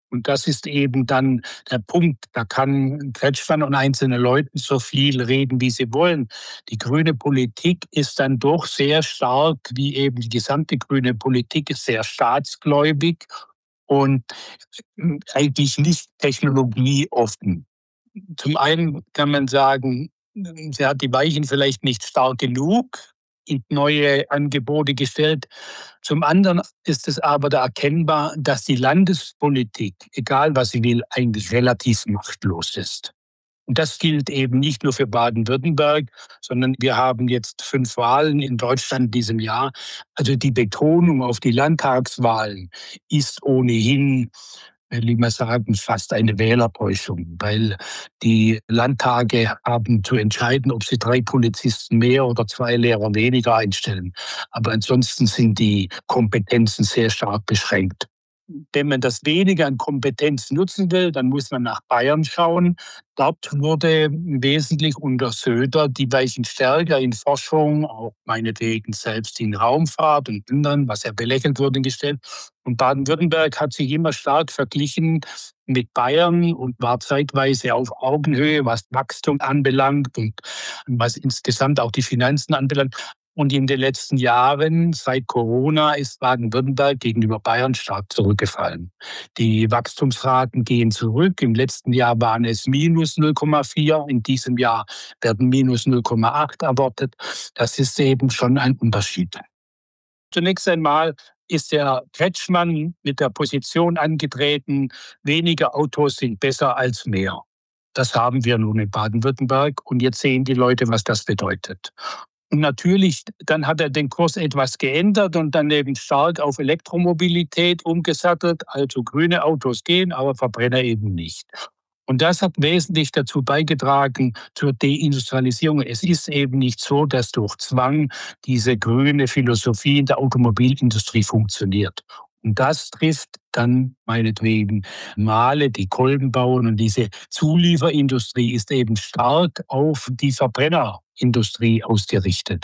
Und das ist eben dann der Punkt. Da kann Kretschmann und einzelne Leute so viel reden, wie sie wollen. Die grüne Politik ist dann doch sehr stark, wie eben die gesamte grüne Politik ist sehr staatsgläubig und eigentlich nicht technologieoffen. Zum einen kann man sagen, sie hat die Weichen vielleicht nicht stark genug in neue Angebote gestellt. Zum anderen ist es aber da erkennbar, dass die Landespolitik, egal was sie will, eigentlich relativ machtlos ist. Und das gilt eben nicht nur für Baden-Württemberg, sondern wir haben jetzt 5 Wahlen in Deutschland in diesem Jahr. Also die Betonung auf die Landtagswahlen ist ohnehin, will ich mal sagen, fast eine Wählertäuschung, weil die Landtage haben zu entscheiden, ob sie 3 Polizisten mehr oder 2 Lehrer weniger einstellen. Aber ansonsten sind die Kompetenzen sehr stark beschränkt. Wenn man das weniger an Kompetenz nutzen will, dann muss man nach Bayern schauen. Dort wurde wesentlich unter Söder die Weichen stärker in Forschung, auch meinetwegen selbst in Raumfahrt und anderen, was ja belächelt wurde, gestellt. Und Baden-Württemberg hat sich immer stark verglichen mit Bayern und war zeitweise auf Augenhöhe, was Wachstum anbelangt und was insgesamt auch die Finanzen anbelangt. Und in den letzten Jahren, seit Corona, ist Baden-Württemberg gegenüber Bayern stark zurückgefallen. Die Wachstumsraten gehen zurück. Im letzten Jahr waren es minus 0,4. In diesem Jahr werden minus 0,8 erwartet. Das ist eben schon ein Unterschied. Zunächst einmal ist der Kretschmann mit der Position angetreten, weniger Autos sind besser als mehr. Das haben wir nun in Baden-Württemberg. Und jetzt sehen die Leute, was das bedeutet. Und natürlich, dann hat er den Kurs etwas geändert und dann eben stark auf Elektromobilität umgesattelt. Also grüne Autos gehen, aber Verbrenner eben nicht. Und das hat wesentlich dazu beigetragen zur Deindustrialisierung. Es ist eben nicht so, dass durch Zwang diese grüne Philosophie in der Automobilindustrie funktioniert. Und das trifft dann meinetwegen Mahle, die Kolben bauen, und diese Zulieferindustrie ist eben stark auf die Verbrennerindustrie ausgerichtet.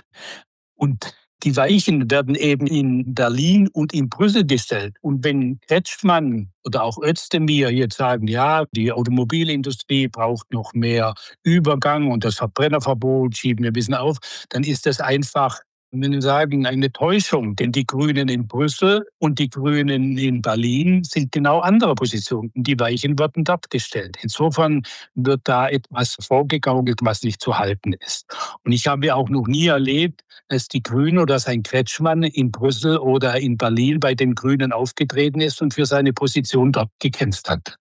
Und die Weichen werden eben in Berlin und in Brüssel gestellt. Und wenn Kretschmann oder auch Özdemir jetzt sagen, ja, die Automobilindustrie braucht noch mehr Übergang und das Verbrennerverbot schieben wir ein bisschen auf, dann ist das einfach, wenn wir sagen, eine Täuschung. Denn die Grünen in Brüssel und die Grünen in Berlin sind genau andere Positionen. Die Weichen werden dort gestellt. Insofern wird da etwas vorgegaukelt, was nicht zu halten ist. Und ich habe auch noch nie erlebt, dass die Grünen oder sein Kretschmann in Brüssel oder in Berlin bei den Grünen aufgetreten ist und für seine Position dort gekämpft hat.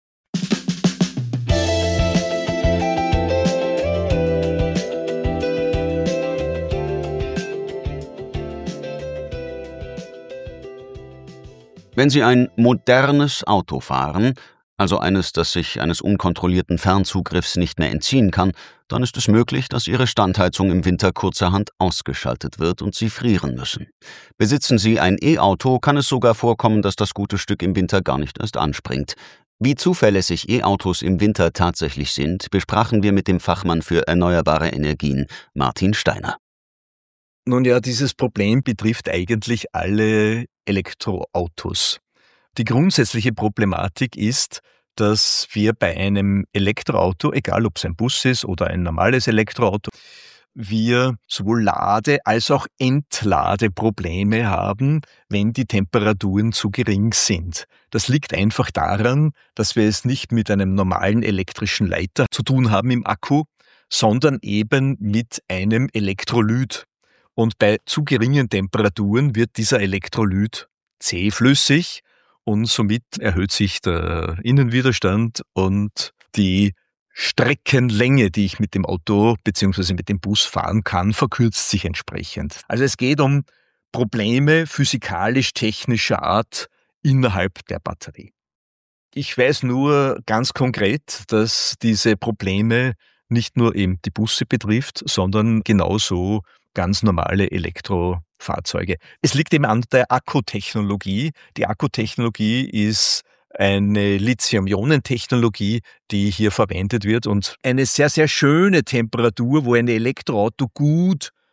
Wenn Sie ein modernes Auto fahren, also eines, das sich eines unkontrollierten Fernzugriffs nicht mehr entziehen kann, dann ist es möglich, dass Ihre Standheizung im Winter kurzerhand ausgeschaltet wird und Sie frieren müssen. Besitzen Sie ein E-Auto, kann es sogar vorkommen, dass das gute Stück im Winter gar nicht erst anspringt. Wie zuverlässig E-Autos im Winter tatsächlich sind, besprachen wir mit dem Fachmann für erneuerbare Energien, Martin Steiner. Nun ja, dieses Problem betrifft eigentlich alle Elektroautos. Die grundsätzliche Problematik ist, dass wir bei einem Elektroauto, egal ob es ein Bus ist oder ein normales Elektroauto, wir sowohl Lade- als auch Entladeprobleme haben, wenn die Temperaturen zu gering sind. Das liegt einfach daran, dass wir es nicht mit einem normalen elektrischen Leiter zu tun haben im Akku, sondern eben mit einem Elektrolyt. Und bei zu geringen Temperaturen wird dieser Elektrolyt zähflüssig und somit erhöht sich der Innenwiderstand und die Streckenlänge, die ich mit dem Auto bzw. mit dem Bus fahren kann, verkürzt sich entsprechend. Also es geht um Probleme physikalisch-technischer Art innerhalb der Batterie. Ich weiß nur ganz konkret, dass diese Probleme nicht nur eben die Busse betrifft, sondern genauso ganz normale Elektrofahrzeuge. Es liegt eben an der Akkutechnologie. Die Akkutechnologie ist eine Lithium-Ionen-Technologie, die hier verwendet wird und eine sehr, sehr schöne Temperatur, wo ein Elektroauto gut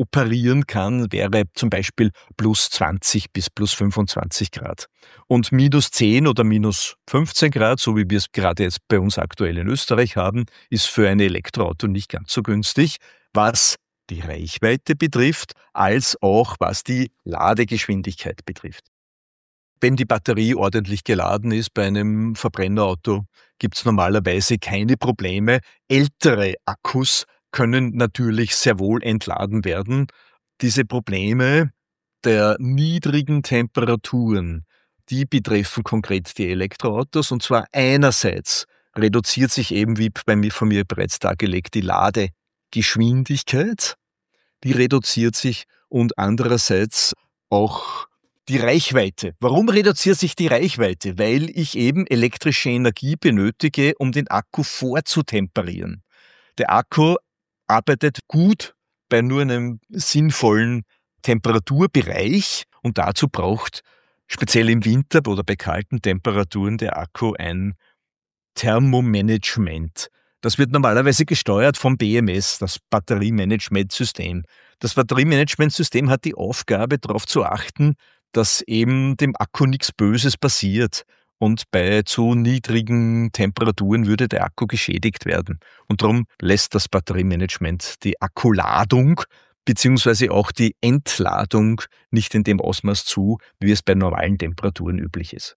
operieren kann, wäre zum Beispiel plus 20 bis plus 25 Grad. Und minus 10 oder minus 15 Grad, so wie wir es gerade jetzt bei uns aktuell in Österreich haben, ist für ein Elektroauto nicht ganz so günstig, was die Reichweite betrifft, als auch was die Ladegeschwindigkeit betrifft. Wenn die Batterie ordentlich geladen ist bei einem Verbrennerauto, gibt es normalerweise keine Probleme. Ältere Akkus können natürlich sehr wohl entladen werden. Diese Probleme der niedrigen Temperaturen, die betreffen konkret die Elektroautos. Und zwar einerseits reduziert sich eben, wie von mir bereits dargelegt, die Ladegeschwindigkeit. Die reduziert sich und andererseits auch die Reichweite. Warum reduziert sich die Reichweite? Weil ich eben elektrische Energie benötige, um den Akku vorzutemperieren. Der Akku arbeitet gut bei nur einem sinnvollen Temperaturbereich und dazu braucht speziell im Winter oder bei kalten Temperaturen der Akku ein Thermomanagement. Das wird normalerweise gesteuert vom BMS, das Batteriemanagementsystem. Das Batteriemanagementsystem hat die Aufgabe, darauf zu achten, dass eben dem Akku nichts Böses passiert. Und bei zu niedrigen Temperaturen würde der Akku geschädigt werden. Und darum lässt das Batteriemanagement die Akkuladung beziehungsweise auch die Entladung nicht in dem Ausmaß zu, wie es bei normalen Temperaturen üblich ist.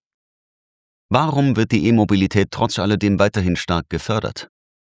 Warum wird die E-Mobilität trotz alledem weiterhin stark gefördert?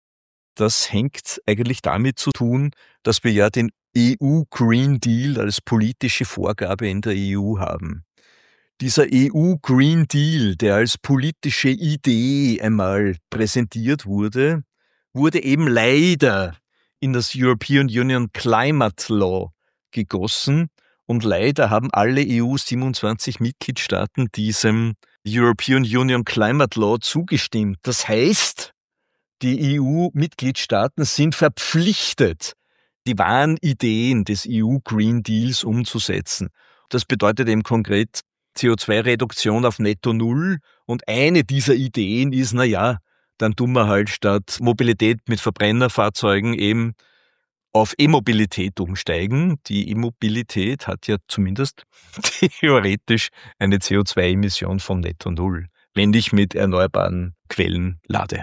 Das hängt eigentlich damit zu tun, dass wir ja den EU Green Deal als politische Vorgabe in der EU haben. Dieser EU Green Deal, der als politische Idee einmal präsentiert wurde, wurde eben leider in das European Union Climate Law gegossen und leider haben alle EU 27 Mitgliedstaaten diesem European Union Climate Law zugestimmt. Das heißt, die EU-Mitgliedstaaten sind verpflichtet, die wahren Ideen des EU Green Deals umzusetzen. Das bedeutet eben konkret CO2-Reduktion auf Netto Null. Und eine dieser Ideen ist, dann tun wir halt statt Mobilität mit Verbrennerfahrzeugen eben auf E-Mobilität umsteigen. Die E-Mobilität hat ja zumindest theoretisch eine CO2-Emission von Netto Null, wenn ich mit erneuerbaren Quellen lade.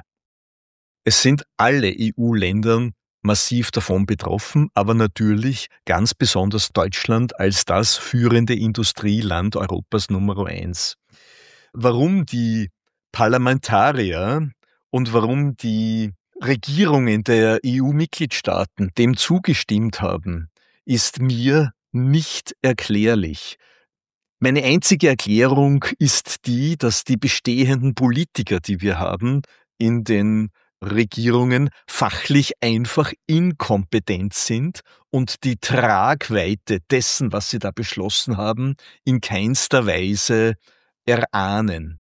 Es sind alle EU-Länder massiv davon betroffen, aber natürlich ganz besonders Deutschland als das führende Industrieland Europas Nummer 1. Warum die Parlamentarier und warum die Regierungen der EU-Mitgliedstaaten dem zugestimmt haben, ist mir nicht erklärlich. Meine einzige Erklärung ist die, dass die bestehenden Politiker, die wir haben, in den Regierungen fachlich einfach inkompetent sind und die Tragweite dessen, was sie da beschlossen haben, in keinster Weise erahnen.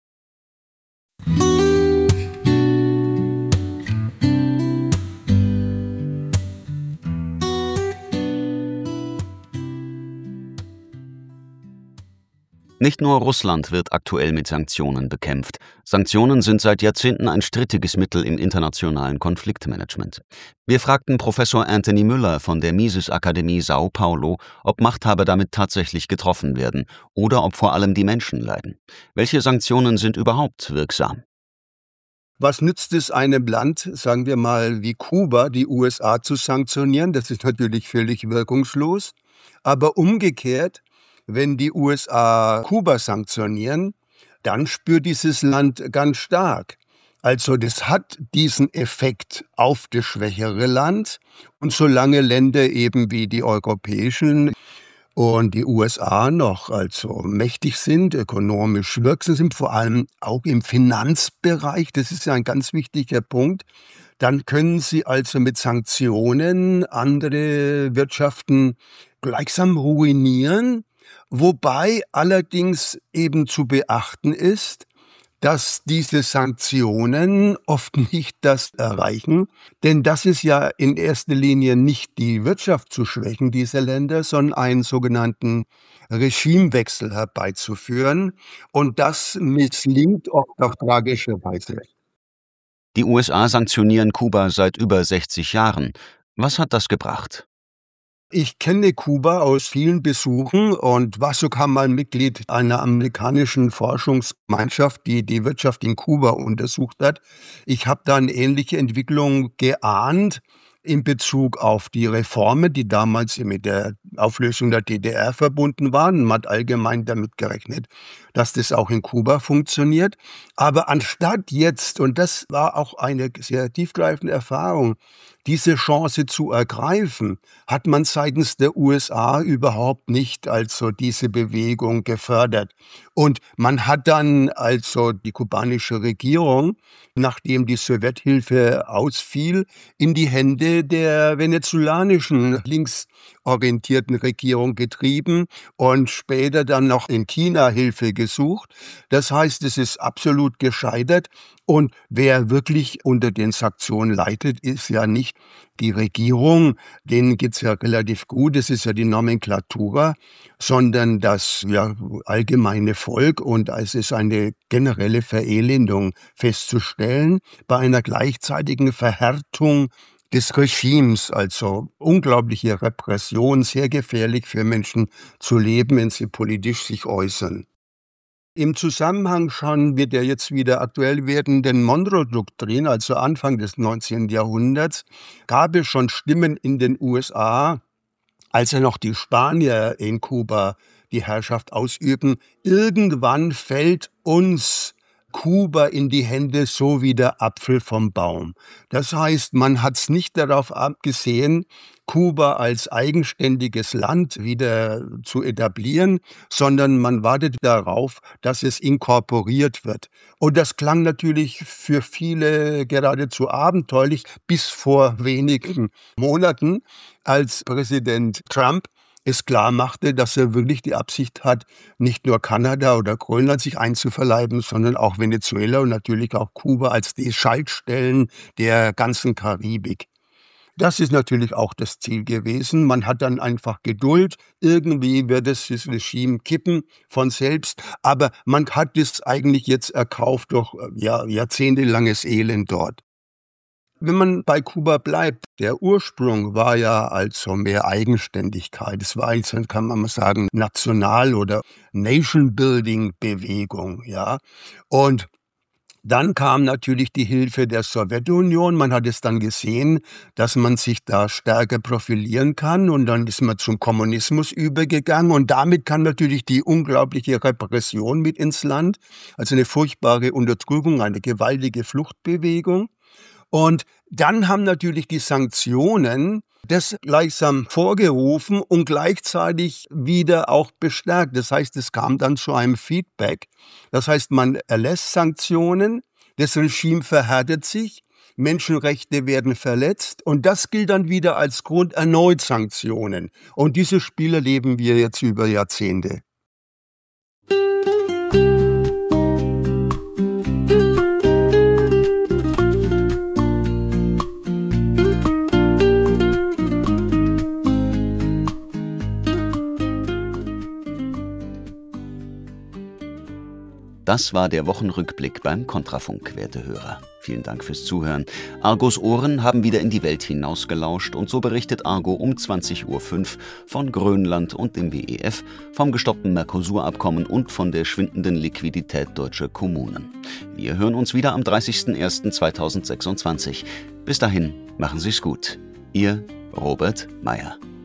Nicht nur Russland wird aktuell mit Sanktionen bekämpft. Sanktionen sind seit Jahrzehnten ein strittiges Mittel im internationalen Konfliktmanagement. Wir fragten Professor Anthony Müller von der Mises-Akademie Sao Paulo, ob Machthaber damit tatsächlich getroffen werden oder ob vor allem die Menschen leiden. Welche Sanktionen sind überhaupt wirksam? Was nützt es einem Land, sagen wir mal wie Kuba, die USA zu sanktionieren? Das ist natürlich völlig wirkungslos. Aber umgekehrt, wenn die USA Kuba sanktionieren, dann spürt dieses Land ganz stark. Also das hat diesen Effekt auf das schwächere Land. Und solange Länder eben wie die europäischen und die USA noch also mächtig sind, ökonomisch wirksam sind, vor allem auch im Finanzbereich, das ist ja ein ganz wichtiger Punkt, dann können sie also mit Sanktionen andere Wirtschaften gleichsam ruinieren. Wobei allerdings eben zu beachten ist, dass diese Sanktionen oft nicht das erreichen, denn das ist ja in erster Linie nicht die Wirtschaft zu schwächen dieser Länder, sondern einen sogenannten Regimewechsel herbeizuführen, und das misslingt oft auf tragische Weise. Die USA sanktionieren Kuba seit über 60 Jahren. Was hat das gebracht? Ich kenne Kuba aus vielen Besuchen und war sogar mal Mitglied einer amerikanischen Forschungsgemeinschaft, die die Wirtschaft in Kuba untersucht hat. Ich habe da eine ähnliche Entwicklung geahnt in Bezug auf die Reformen, die damals mit der Auflösung der DDR verbunden waren. Man hat allgemein damit gerechnet, dass das auch in Kuba funktioniert. Aber anstatt jetzt, und das war auch eine sehr tiefgreifende Erfahrung, diese Chance zu ergreifen, hat man seitens der USA überhaupt nicht diese Bewegung gefördert. Und man hat dann die kubanische Regierung, nachdem die Sowjethilfe ausfiel, in die Hände der venezolanischen linksorientierten Regierung getrieben und später dann noch in China Hilfe gesucht. Das heißt, es ist absolut gescheitert. Und wer wirklich unter den Sanktionen leidet, ist ja nicht die Regierung, denen geht's ja relativ gut, es ist ja die Nomenklatura, sondern das allgemeine Volk, und es ist eine generelle Verelendung festzustellen bei einer gleichzeitigen Verhärtung des Regimes, also unglaubliche Repression, sehr gefährlich für Menschen zu leben, wenn sie politisch sich äußern. Im Zusammenhang schon mit der jetzt wieder aktuell werdenden Monroe-Doktrin, also Anfang des 19. Jahrhunderts, gab es schon Stimmen in den USA, als ja noch die Spanier in Kuba die Herrschaft ausüben. Irgendwann fällt uns Kuba in die Hände, so wie der Apfel vom Baum. Das heißt, man hat es nicht darauf abgesehen, Kuba als eigenständiges Land wieder zu etablieren, sondern man wartet darauf, dass es inkorporiert wird. Und das klang natürlich für viele geradezu abenteuerlich, bis vor wenigen Monaten, als Präsident Trump es klar machte, dass er wirklich die Absicht hat, nicht nur Kanada oder Grönland sich einzuverleiben, sondern auch Venezuela und natürlich auch Kuba als die Schaltstellen der ganzen Karibik. Das ist natürlich auch das Ziel gewesen. Man hat dann einfach Geduld. Irgendwie wird das Regime kippen von selbst. Aber man hat es eigentlich jetzt erkauft durch jahrzehntelanges Elend dort. Wenn man bei Kuba bleibt, der Ursprung war ja also mehr Eigenständigkeit. Es war jetzt, kann man mal sagen, National- oder Nation-Building-Bewegung, ja. Und dann kam natürlich die Hilfe der Sowjetunion. Man hat es dann gesehen, dass man sich da stärker profilieren kann. Und dann ist man zum Kommunismus übergegangen. Und damit kam natürlich die unglaubliche Repression mit ins Land. Also eine furchtbare Unterdrückung, eine gewaltige Fluchtbewegung. Und dann haben natürlich die Sanktionen das gleichsam vorgerufen und gleichzeitig wieder auch bestärkt. Das heißt, es kam dann zu einem Feedback. Das heißt, man erlässt Sanktionen, das Regime verhärtet sich, Menschenrechte werden verletzt und das gilt dann wieder als Grund, erneut Sanktionen. Und diese Spiele erleben wir jetzt über Jahrzehnte. Das war der Wochenrückblick beim Kontrafunk, werte Hörer. Vielen Dank fürs Zuhören. Argos Ohren haben wieder in die Welt hinausgelauscht und so berichtet Argo um 20.05 Uhr von Grönland und dem WEF, vom gestoppten Mercosur-Abkommen und von der schwindenden Liquidität deutscher Kommunen. Wir hören uns wieder am 30.01.2026. Bis dahin, machen Sie's gut. Ihr Robert Meyer.